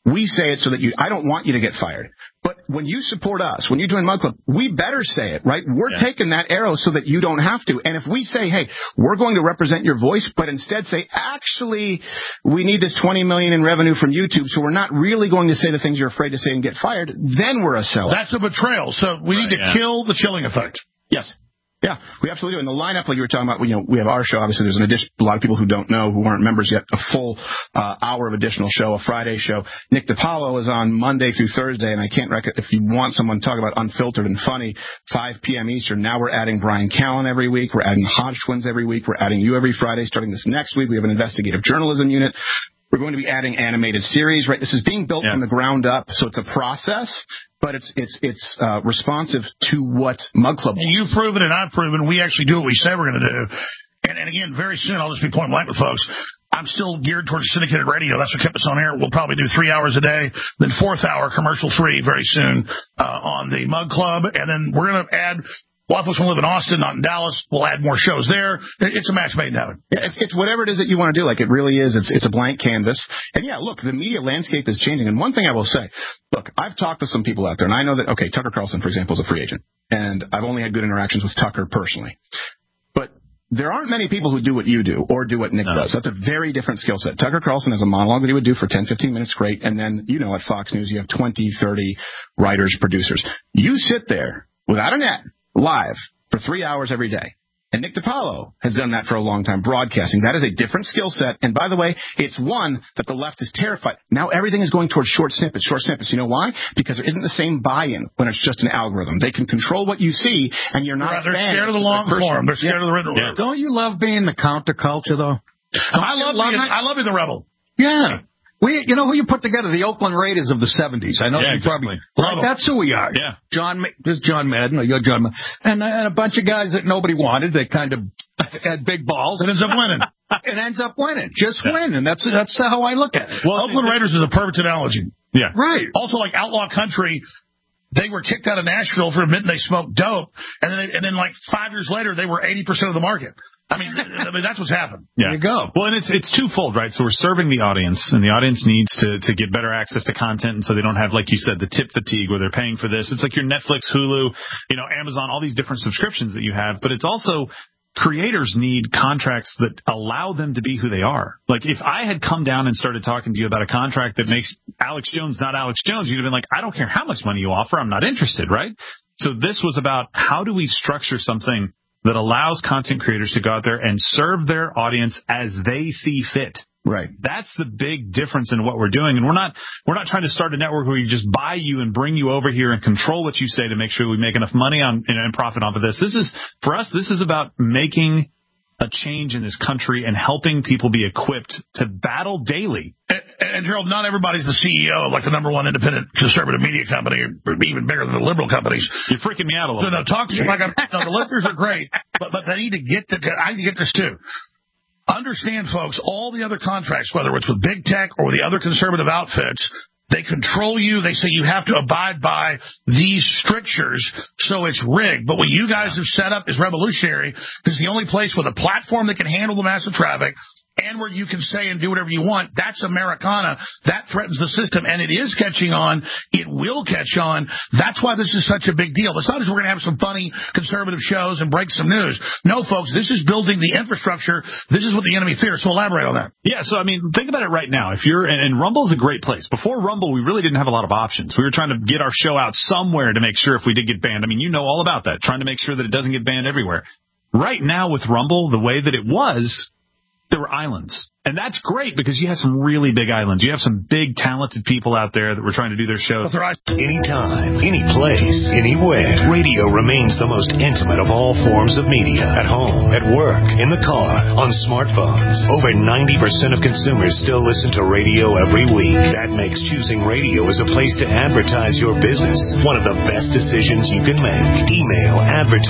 We say it so that I don't want you to get fired. But when you support us, when you join Mug Club, we better say it, right? We're taking that arrow so that you don't have to. And if we say, hey, we're going to represent your voice, but instead say, actually, we need this $20 million in revenue from YouTube, so we're not really going to say the things you're afraid to say and get fired, then we're a sellout. That's a betrayal. So we need to kill the chilling effect. Yes. Yeah, we absolutely do. And the lineup, like you were talking about, we have our show. Obviously, there's a lot of people who don't know, who aren't members yet, a full hour of additional show, a Friday show. Nick DiPaolo is on Monday through Thursday, and I can't if you want someone to talk about unfiltered and funny, 5 p.m. Eastern. Now we're adding Brian Callen every week. We're adding the Hodge Twins every week. We're adding you every Friday. Starting this next week, we have an investigative journalism unit. We're going to be adding animated series, right? This is being built from the ground up, so it's a process, but it's responsive to what Mug Club wants. And you've proven and I've proven we actually do what we say we're going to do. And again, very soon, I'll just be point blank with folks, I'm still geared towards syndicated radio. That's what kept us on air. We'll probably do 3 hours a day, then 4th hour commercial-free very soon on the Mug Club. And then we're going to add... A lot of folks want to live in Austin, not in Dallas. We'll add more shows there. It's a match made in heaven. Yeah, it's whatever it is that you want to do. Like, it really is. It's a blank canvas. And, yeah, look, the media landscape is changing. And one thing I will say, look, I've talked to some people out there, and I know that, okay, Tucker Carlson, for example, is a free agent. And I've only had good interactions with Tucker personally. But there aren't many people who do what you do or do what Nick does. That's a very different skill set. Tucker Carlson has a monologue that he would do for 10, 15 minutes, great. And then, at Fox News, you have 20, 30 writers, producers. You sit there without a net, live, for 3 hours every day. And Nick DiPaolo has done that for a long time, broadcasting. That is a different skill set. And by the way, it's one that the left is terrified. Now everything is going towards short snippets. You know why? Because there isn't the same buy-in when it's just an algorithm. They can control what you see, and you're not a fan. They're scared of the long form. They're scared of the written word. Don't you love being the counterculture, though? I love being the rebel. Yeah. You know who you put together? The Oakland Raiders of the 70s. I know you probably... Right, that's who we are. Yeah. There's John Madden, or you're John Madden. And a bunch of guys that nobody wanted. They kind of had big balls. It ends up winning. It ends up winning. Just win. And that's how I look at it. Well, Oakland Raiders is a perfect analogy. Yeah. Right. Also, like Outlaw Country, they were kicked out of Nashville for admitting they smoked dope. And then like 5 years later, they were 80% of the market. I mean, that's what's happened. Yeah. There you go. Well, and it's twofold, right? So we're serving the audience, and the audience needs to get better access to content, and so they don't have, like you said, the tip fatigue where they're paying for this. It's like your Netflix, Hulu, Amazon, all these different subscriptions that you have. But it's also creators need contracts that allow them to be who they are. Like, if I had come down and started talking to you about a contract that makes Alex Jones not Alex Jones, you'd have been like, I don't care how much money you offer, I'm not interested, right? So this was about how do we structure something that allows content creators to go out there and serve their audience as they see fit. Right. That's the big difference in what we're doing. And we're not trying to start a network where we just buy you and bring you over here and control what you say to make sure we make enough money and profit off of this. For us, this is about making a change in this country and helping people be equipped to battle daily. And Gerald, not everybody's the CEO of like the number one independent conservative media company, or even bigger than the liberal companies. You're freaking me out a little bit. No, talk to you like the listeners are great, but they need to I need to get this too. Understand, folks, all the other contracts, whether it's with big tech or the other conservative outfits, they control you. They say you have to abide by these strictures, so it's rigged. But what you guys have set up is revolutionary, because the only place with a platform that can handle the massive traffic and where you can say and do whatever you want, that's Americana. That threatens the system, and it is catching on. It will catch on. That's why this is such a big deal. It's not as we're going to have some funny conservative shows and break some news. No, folks, this is building the infrastructure. This is what the enemy fears. So elaborate on that. Yeah, so, I mean, think about it right now. If you're, and Rumble's a great place. Before Rumble, we really didn't have a lot of options. We were trying to get our show out somewhere to make sure if we did get banned. I mean, you know all about that, trying to make sure that it doesn't get banned everywhere. Right now with Rumble, the way that it was, there were islands. And that's great because you have some really big islands. You have some big, talented people out there that were trying to do their shows. Anytime, any place, anywhere. Radio remains the most intimate of all forms of media. At home, at work, in the car, on smartphones. Over 90% of consumers still listen to radio every week. That makes choosing radio as a place to advertise your business one of the best decisions you can make. Email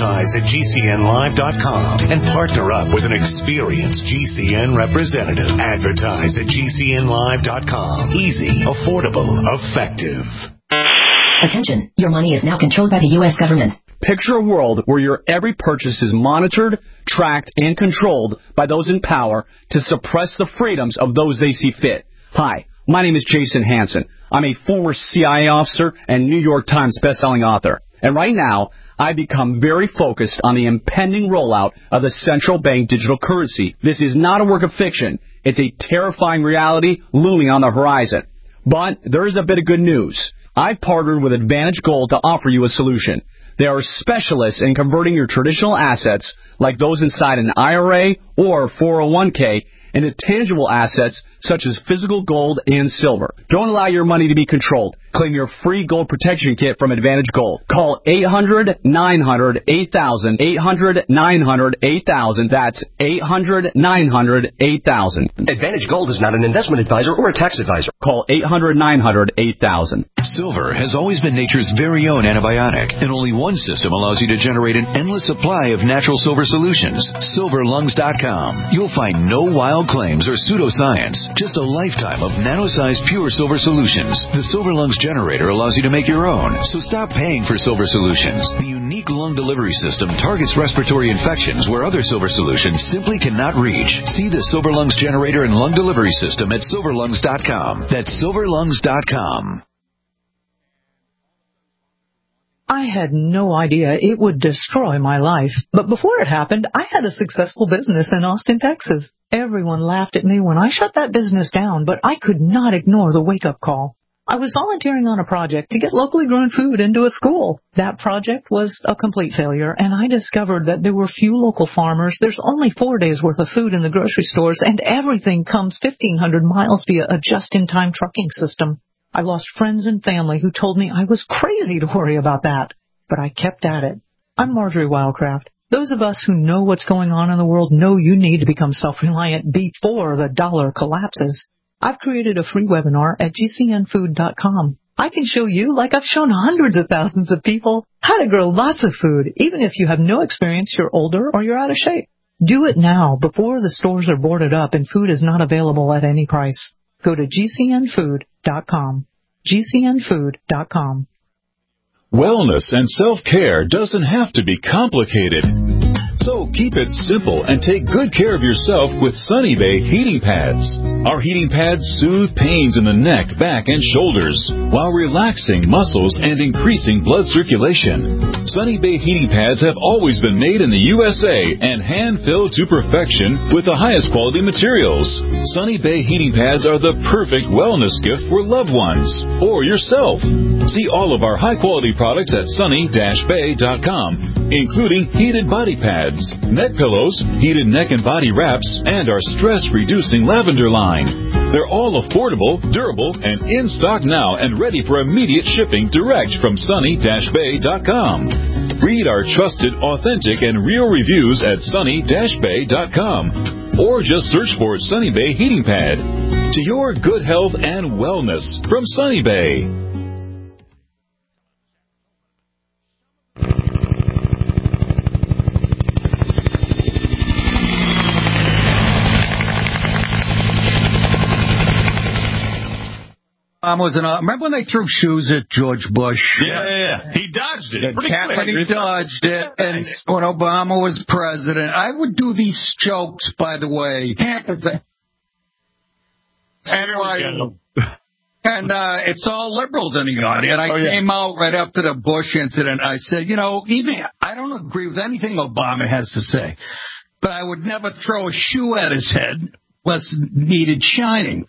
advertise@gcnlive.com and partner up with an experienced GCN representative. Advertise at GCNlive.com. Easy, affordable, effective. Attention, your money is now controlled by the U.S. government. Picture a world where your every purchase is monitored, tracked, and controlled by those in power to suppress the freedoms of those they see fit. Hi, My name is Jason Hansen. I'm a former CIA officer and New York Times bestselling author. And right now, I've become very focused on the impending rollout of the central bank digital currency. This is not a work of fiction. It's a terrifying reality looming on the horizon. But there is a bit of good news. I've partnered with Advantage Gold to offer you a solution. They are specialists in converting your traditional assets, like those inside an IRA or 401k, into tangible assets such as physical gold and silver. Don't allow your money to be controlled. Claim your free gold protection kit from Advantage Gold. Call 800-900-8000. 800-900-8000. That's 800-900-8000. Advantage Gold is not an investment advisor or a tax advisor. Call 800-900-8000. Silver has always been nature's very own antibiotic, and only one system allows you to generate an endless supply of natural silver solutions. SilverLungs.com. You'll find no wild claims or pseudoscience, just a lifetime of nano-sized pure silver solutions. The Silver Lungs generator allows you to make your own, so stop paying for silver solutions. The unique lung delivery system targets respiratory infections where other silver solutions simply cannot reach. See the Silver Lungs generator and lung delivery system at SilverLungs.com. That's SilverLungs.com. I had no idea it would destroy my life. But before it happened, I had a successful business in Austin, Texas. Everyone laughed at me when I shut that business down, but I could not ignore the wake-up call. I was volunteering on a project to get locally grown food into a school. That project was a complete failure, and I discovered that there were few local farmers. There's only 4 days' worth of food in the grocery stores, and everything comes 1,500 miles via a just-in-time trucking system. I lost friends and family who told me I was crazy to worry about that, but I kept at it. I'm Marjorie Wildcraft. Those of us who know what's going on in the world know you need to become self-reliant before the dollar collapses. I've created a free webinar at GCNfood.com. I can show you, like I've shown hundreds of thousands of people, how to grow lots of food, even if you have no experience, you're older, or you're out of shape. Do it now, before the stores are boarded up and food is not available at any price. Go to GCNfood.com. GCNfood.com. Wellness and self-care doesn't have to be complicated. So keep it simple and take good care of yourself with Sunny Bay heating pads. Our heating pads soothe pains in the neck, back, and shoulders while relaxing muscles and increasing blood circulation. Sunny Bay heating pads have always been made in the USA and hand-filled to perfection with the highest quality materials. Sunny Bay heating pads are the perfect wellness gift for loved ones or yourself. See all of our high-quality products at sunny-bay.com, including heated body pads, neck pillows, heated neck and body wraps, and our stress-reducing lavender line. They're all affordable, durable, and in stock now and ready for immediate shipping direct from sunny-bay.com. Read our trusted, authentic, and real reviews at sunny-bay.com, or just search for Sunny Bay Heating Pad. To your good health and wellness from Sunny Bay. Remember when they threw shoes at George Bush? Yeah. He dodged it. Pretty quick. He dodged it. And when Obama was president, I would do these jokes, by the way. And it's all liberals in the audience. And I came out right after the Bush incident. I said, even I don't agree with anything Obama has to say, but I would never throw a shoe at his head unless it needed shining.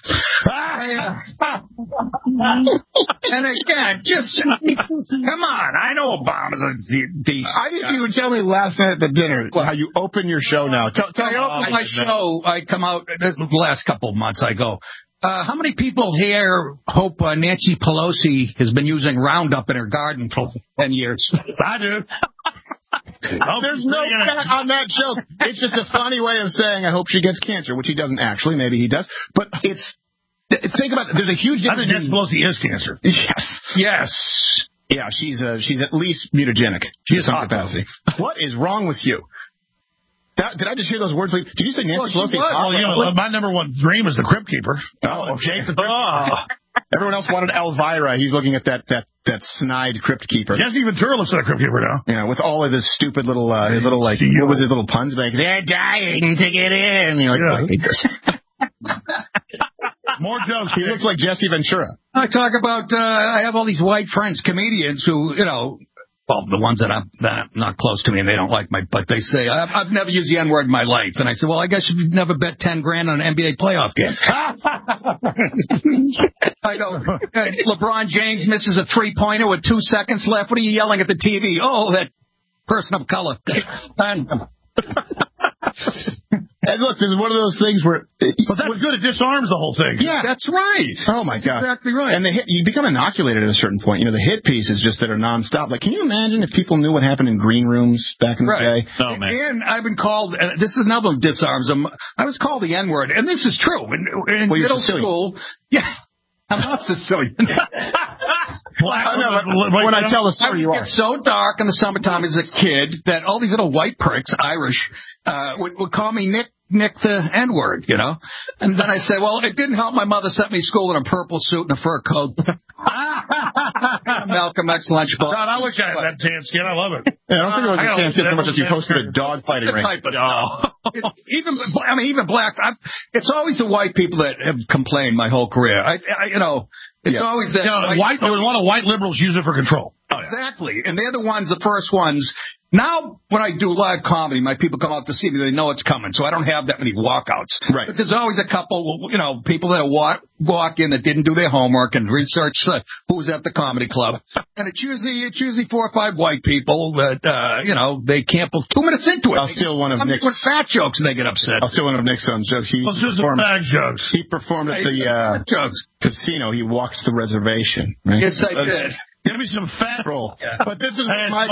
And again, just come on. I know Obama's a decent. I think you would tell me last night at the dinner how you open your show now. Tell I open my show. I come out the last couple of months. I go, how many people here hope Nancy Pelosi has been using Roundup in her garden for 10 years? I do. There's no fat on that joke. It's just a funny way of saying I hope she gets cancer, which he doesn't actually. Maybe he does. But think about it. There's a huge difference. I think Nancy Pelosi is cancer. Yes. Yeah, she's at least mutagenic. She has some capacity. What is wrong with you? Did I just hear those words? Did you say Nancy Pelosi? My number one dream is the Crypt Keeper. Oh, Jake the Crypt Keeper. Everyone else wanted Elvira. He's looking at that snide Crypt Keeper. Jesse Ventura looks like a Crypt Keeper now. Yeah, with all of his stupid little, what was his little puns? Like, they're dying to get in. You're like, I hate this. More jokes. He looks like Jesse Ventura. I talk about, I have all these white friends, comedians who, well, the ones that I'm not close to me and they don't like but they say, I've never used the N-word in my life. And I said, well, I guess you've never bet $10,000 on an NBA playoff game. I know. LeBron James misses a three-pointer with 2 seconds left. What are you yelling at the TV? Oh, that person of color. And look, this is one of those things where... But that's good. It disarms the whole thing. Yeah, that's right. Oh, my God. Exactly right. And you become inoculated at a certain point. The hit pieces just that are nonstop. Like, can you imagine if people knew what happened in green rooms back in the day? No, man. And I've been called... this is another one disarms them. I was called the N-word, and this is true. In middle school... Yeah. I'm not Sicilian. When I tell the story, you are. It's so dark in the summertime as a kid that all these little white pricks, Irish, would call me Nick the N-word, And then I said, well, it didn't help. My mother sent me to school in a purple suit and a fur coat. Malcolm X lunchbox. God, I wish I had that tan skin. I love it. Yeah, I don't think it was a tan skin so much as you posted a dog fighting ring. Even black. It's always the white people that have complained my whole career. It's always that. A lot of white liberals use it for control. Exactly. And they're the first ones. Now, when I do live comedy, my people come out to see me. They know it's coming, so I don't have that many walkouts. Right. But there's always a couple, people that walk in that didn't do their homework and research who's at the comedy club. And it's usually 4 or 5 white people that, they can't put 2 minutes into it. I'll steal one of Nick's... with fat jokes and they get upset. I'll steal one of Nick's son's jokes. Let's do some fat jokes. He performed at the casino. He walked the reservation. Right? Yes, I did. Give me some fat roll. Yeah. But this is my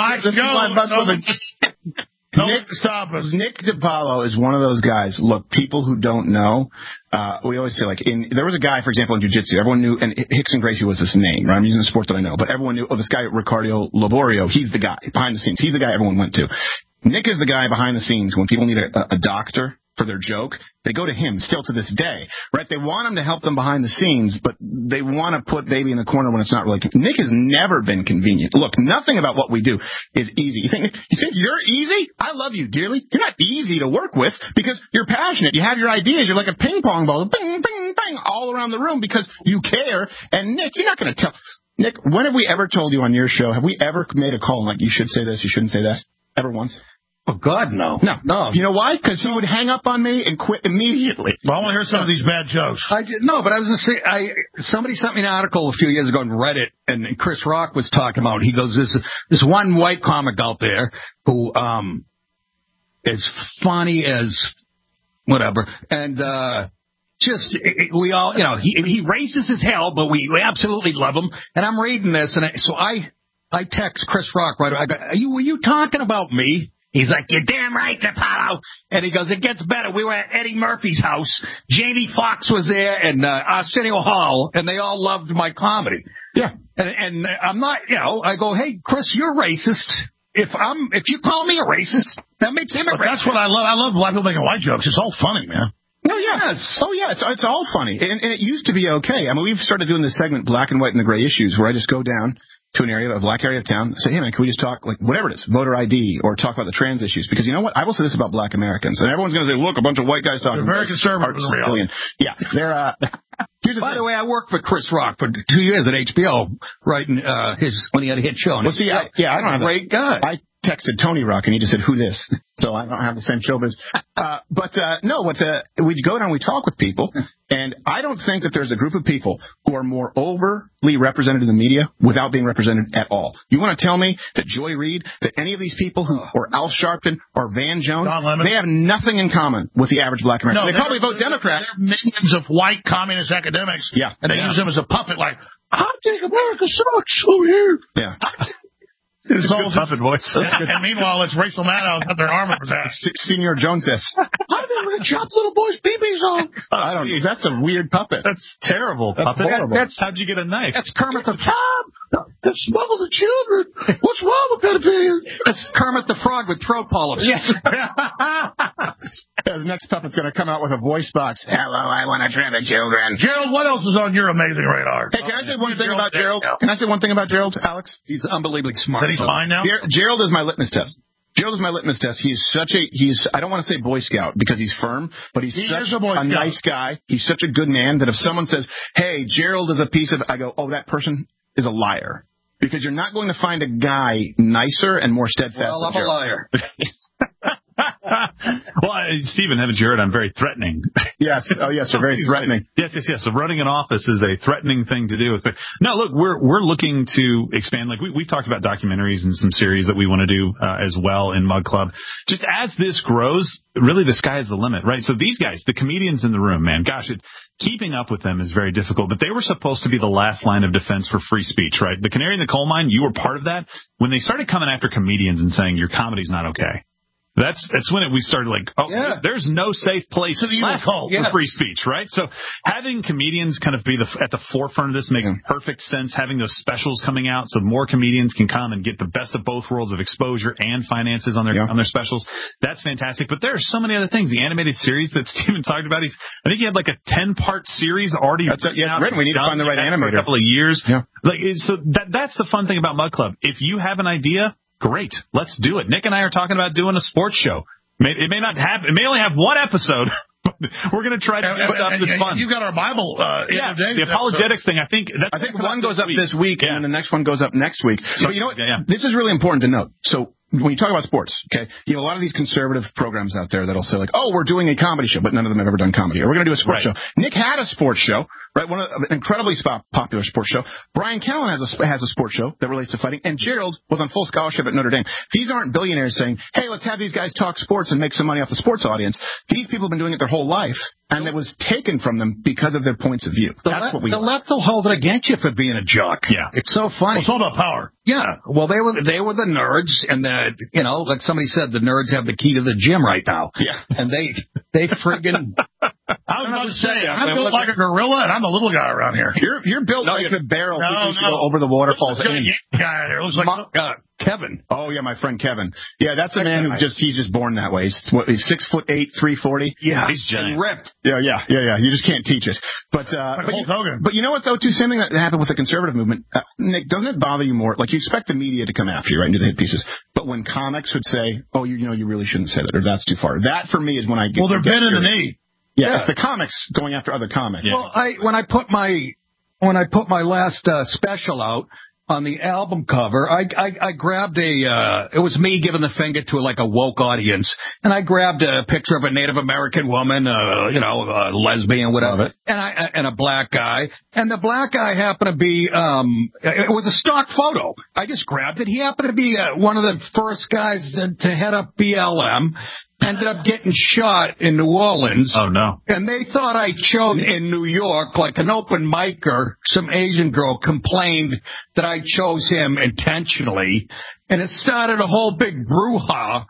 Nick DiPaolo is one of those guys. Look, people who don't know, we always say, there was a guy, for example, in jiu-jitsu. Everyone knew, and Rickson Gracie was his name, right? I'm using the sport that I know. But everyone knew, this guy, Ricardo Laborio, he's the guy behind the scenes. He's the guy everyone went to. Nick is the guy behind the scenes when people need a doctor for their joke. They go to him still to this day, right? They want him to help them behind the scenes, but they want to put baby in the corner when it's not really. Nick has never been convenient. Look, nothing about what we do is easy. You think you're easy? I love you dearly. You're not easy to work with because you're passionate. You have your ideas. You're like a ping pong ball, bing, bing, bing, all around the room because you care. And Nick, you're not going to tell. Nick, when have we ever told you on your show? Have we ever made a call like you should say this, you shouldn't say that? Ever once? Oh, God, no. No. You know why? Because he would hang up on me and quit immediately. Well, I want to hear some of these bad jokes. But I was going to say, somebody sent me an article a few years ago on Reddit, and Chris Rock was talking about, he goes, this one white comic out there who is funny as whatever, and we all, he racist as hell, but we absolutely love him, and I'm reading this, and so I text Chris Rock right away. I go, were you talking about me? He's like, you're damn right, DiPaolo. And he goes, it gets better. We were at Eddie Murphy's house. Jamie Foxx was there and Arsenio Hall, and they all loved my comedy. Yeah. And I'm not, I go, hey, Chris, you're racist. If you call me a racist, that makes him a racist. That's what I love. I love black people making white jokes. It's all funny, man. Oh, yeah. Yes. Oh, yeah. It's all funny. And it used to be okay. I mean, we've started doing this segment, Black and White and the Gray Issues, where I just go down to an area, a black area of town, say, hey, man, can we just talk, whatever it is, voter ID, or talk about the trans issues? Because you know what? I will say this about black Americans. And everyone's going to say, look, a bunch of white guys talking. Very conservative. Yeah. They're, by the way, I worked for Chris Rock for 2 years at HBO, writing when he had a hit show. Well, see, I don't have great guy. I texted Tony Rock, and he just said, who this? So I don't have the same showbiz. We'd go down, we talk with people, and I don't think that there's a group of people who are more overly represented in the media without being represented at all. You want to tell me that Joy Reid, that any of these people or Al Sharpton or Van Jones, they have nothing in common with the average black American. No, they probably vote Democrat. They're minions of white communist academics. Yeah. And they use them as a puppet like, I think America sucks over here. Yeah. It's all puppet voice. And meanwhile, it's Rachel Maddow got their arm up his ass. Senior Jones says, I think we're going to chop little boys' BBs off. I don't know. That's a weird puppet. That's terrible. That's puppet. horrible. How'd you get a knife? That's Kermit the Frog. They smuggle the children. What's wrong with pedophilia? That's Kermit the Frog with throat polyps. Yes. The next puppet's going to come out with a voice box. Hello, I want to trim the children. Gerald, what else is on your amazing radar? Hey, can I say one thing about Gerald? Can I say one thing about Gerald, Alex? He's unbelievably smart. That he's fine now? Gerald is my litmus test. Gerald is my litmus test. I don't want to say Boy Scout because he's firm, but he's such a nice guy. He's such a good man that if someone says, hey, Gerald is a piece of, I go, oh, that person is a liar. Because you're not going to find a guy nicer and more steadfast than Gerald. I'm a liar. Well, Stephen, having Jared, I'm very threatening. Yes. Oh, yes. You're very threatening. Yes. So running an office is a threatening thing to do. But no, look, we're looking to expand. Like we've talked about documentaries and some series that we want to do as well in Mug Club. Just as this grows, really the sky is the limit, right? So these guys, the comedians in the room, man, gosh, keeping up with them is very difficult. But they were supposed to be the last line of defense for free speech, right? The canary in the coal mine, you were part of that. When they started coming after comedians and saying your comedy's not okay. That's when we started like, there's no safe place for free speech, right? So having comedians kind of be at the forefront of this makes perfect sense. Having those specials coming out so more comedians can come and get the best of both worlds of exposure and finances on their specials. That's fantastic. But there are so many other things. The animated series that Steven talked about, I think he had like a 10-part series already written. We need to find the right animator. For a couple of years. Yeah. So that's the fun thing about Mug Club. If you have an idea, great. Let's do it. Nick and I are talking about doing a sports show. It may only have one episode, but we're going to try to do stuff that's fun. You've got our Bible. The apologetics thing. I think one goes up this week, and the next one goes up next week. But you know what? This is really important to note. So when you talk about sports, okay, you have a lot of these conservative programs out there that'll say like, oh, we're doing a comedy show, but none of them have ever done comedy. Or we're going to do a sports show. Nick had a sports show, right? An incredibly popular sports show. Brian Callen has a sports show that relates to fighting, and Gerald was on full scholarship at Notre Dame. These aren't billionaires saying, hey, let's have these guys talk sports and make some money off the sports audience. These people have been doing it their whole life, and it was taken from them because of their points of view. The left will hold it against you for being a jock. Yeah. It's so funny. Well, it's all about power. Yeah. Well, they were the nerds, and like somebody said, the nerds have the key to the gym right now. Yeah. And they friggin'. I was about to say, I'm built like a gorilla, and I'm the little guy around here. You're built like the barrel that go over the waterfalls. Guy there looks like Kevin. Oh yeah, my friend Kevin. Yeah, that's a man who he's just born that way. He's 6'8", 340. Yeah, he's giant. Ripped. Yeah. You just can't teach it. But you know what though? Too, same thing that happened with the conservative movement. Nick, doesn't it bother you more? Like you expect the media to come after you, right, and do the hit pieces. But when comics would say, "Oh, you really shouldn't say that," or "That's too far," that for me is when I get. Well, they're bending the knee. Yeah, it's the comics going after other comics. Yeah. Well, when I put my last special out on the album cover, I grabbed it was me giving the finger to like a woke audience, and I grabbed a picture of a Native American woman, a lesbian, whatever, and a black guy, and the black guy happened to be it was a stock photo. I just grabbed it. He happened to be one of the first guys to head up BLM. Ended up getting shot in New Orleans. Oh, no. And they thought I chose in New York, like an open micer, some Asian girl complained that I chose him intentionally. And it started a whole big brouhaha.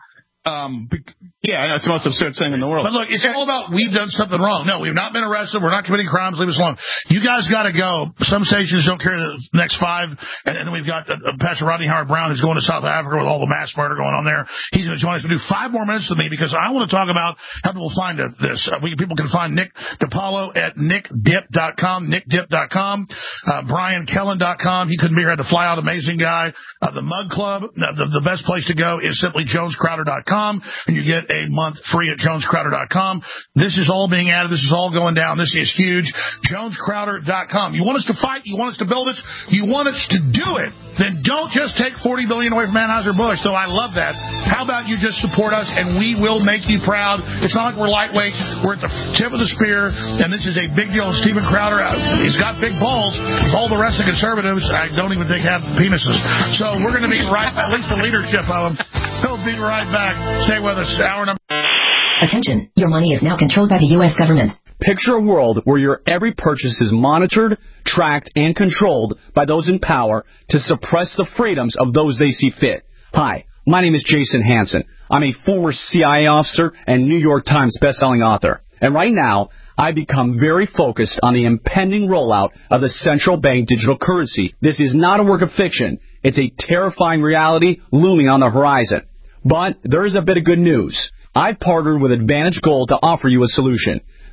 That's the most absurd thing in the world. But look, it's all about we've done something wrong. No, we've not been arrested. We're not committing crimes. Leave us alone. You guys got to go. Some stations don't carry the next 5. And then we've got Pastor Rodney Howard-Browne who's going to South Africa with all the mass murder going on there. He's going to join us to do 5 more minutes with me because I want to talk about how people find this. People can find Nick DiPaolo at nickdip.com, nickdip.com, briankellen.com. He couldn't be here. Had to fly out. Amazing guy. The Mug Club, the best place to go is simply jonescrowder.com. And you get a month free at jonescrowder.com. This is all being added. This is all going down. This is huge. jonescrowder.com. You want us to fight? You want us to build it? You want us to do it? Then don't just take $40 billion away from Anheuser-Busch, though I love that. How about you just support us, and we will make you proud. It's not like we're lightweights. We're at the tip of the spear, and this is a big deal. Steven Crowder, he's got big balls. All the rest of the conservatives, I don't even think have penises. So we're going to be right, at least the leadership of them. We'll be right back. Stay with us. Hour number. Attention. Your money is now controlled by the U.S. government. Picture a world where your every purchase is monitored, tracked, and controlled by those in power to suppress the freedoms of those they see fit. Hi, my name is Jason Hansen. I'm a former CIA officer and New York Times bestselling author. And right now, I become very focused on the impending rollout of the central bank digital currency. This is not a work of fiction. It's a terrifying reality looming on the horizon. But there is a bit of good news. I've partnered with Advantage Gold to offer you a solution.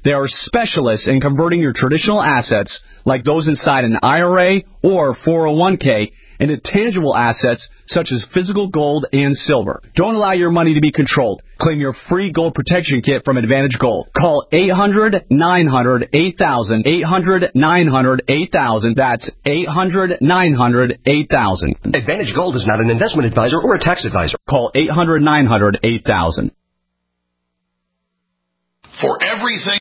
They are specialists in converting your traditional assets, like those inside an IRA or 401k, into tangible assets such as physical gold and silver. Don't allow your money to be controlled. Claim your free gold protection kit from Advantage Gold. Call 800-900-8000, 800-900-8000. That's 800-900-8000. Advantage Gold is not an investment advisor or a tax advisor. Call 800-900-8000. For everything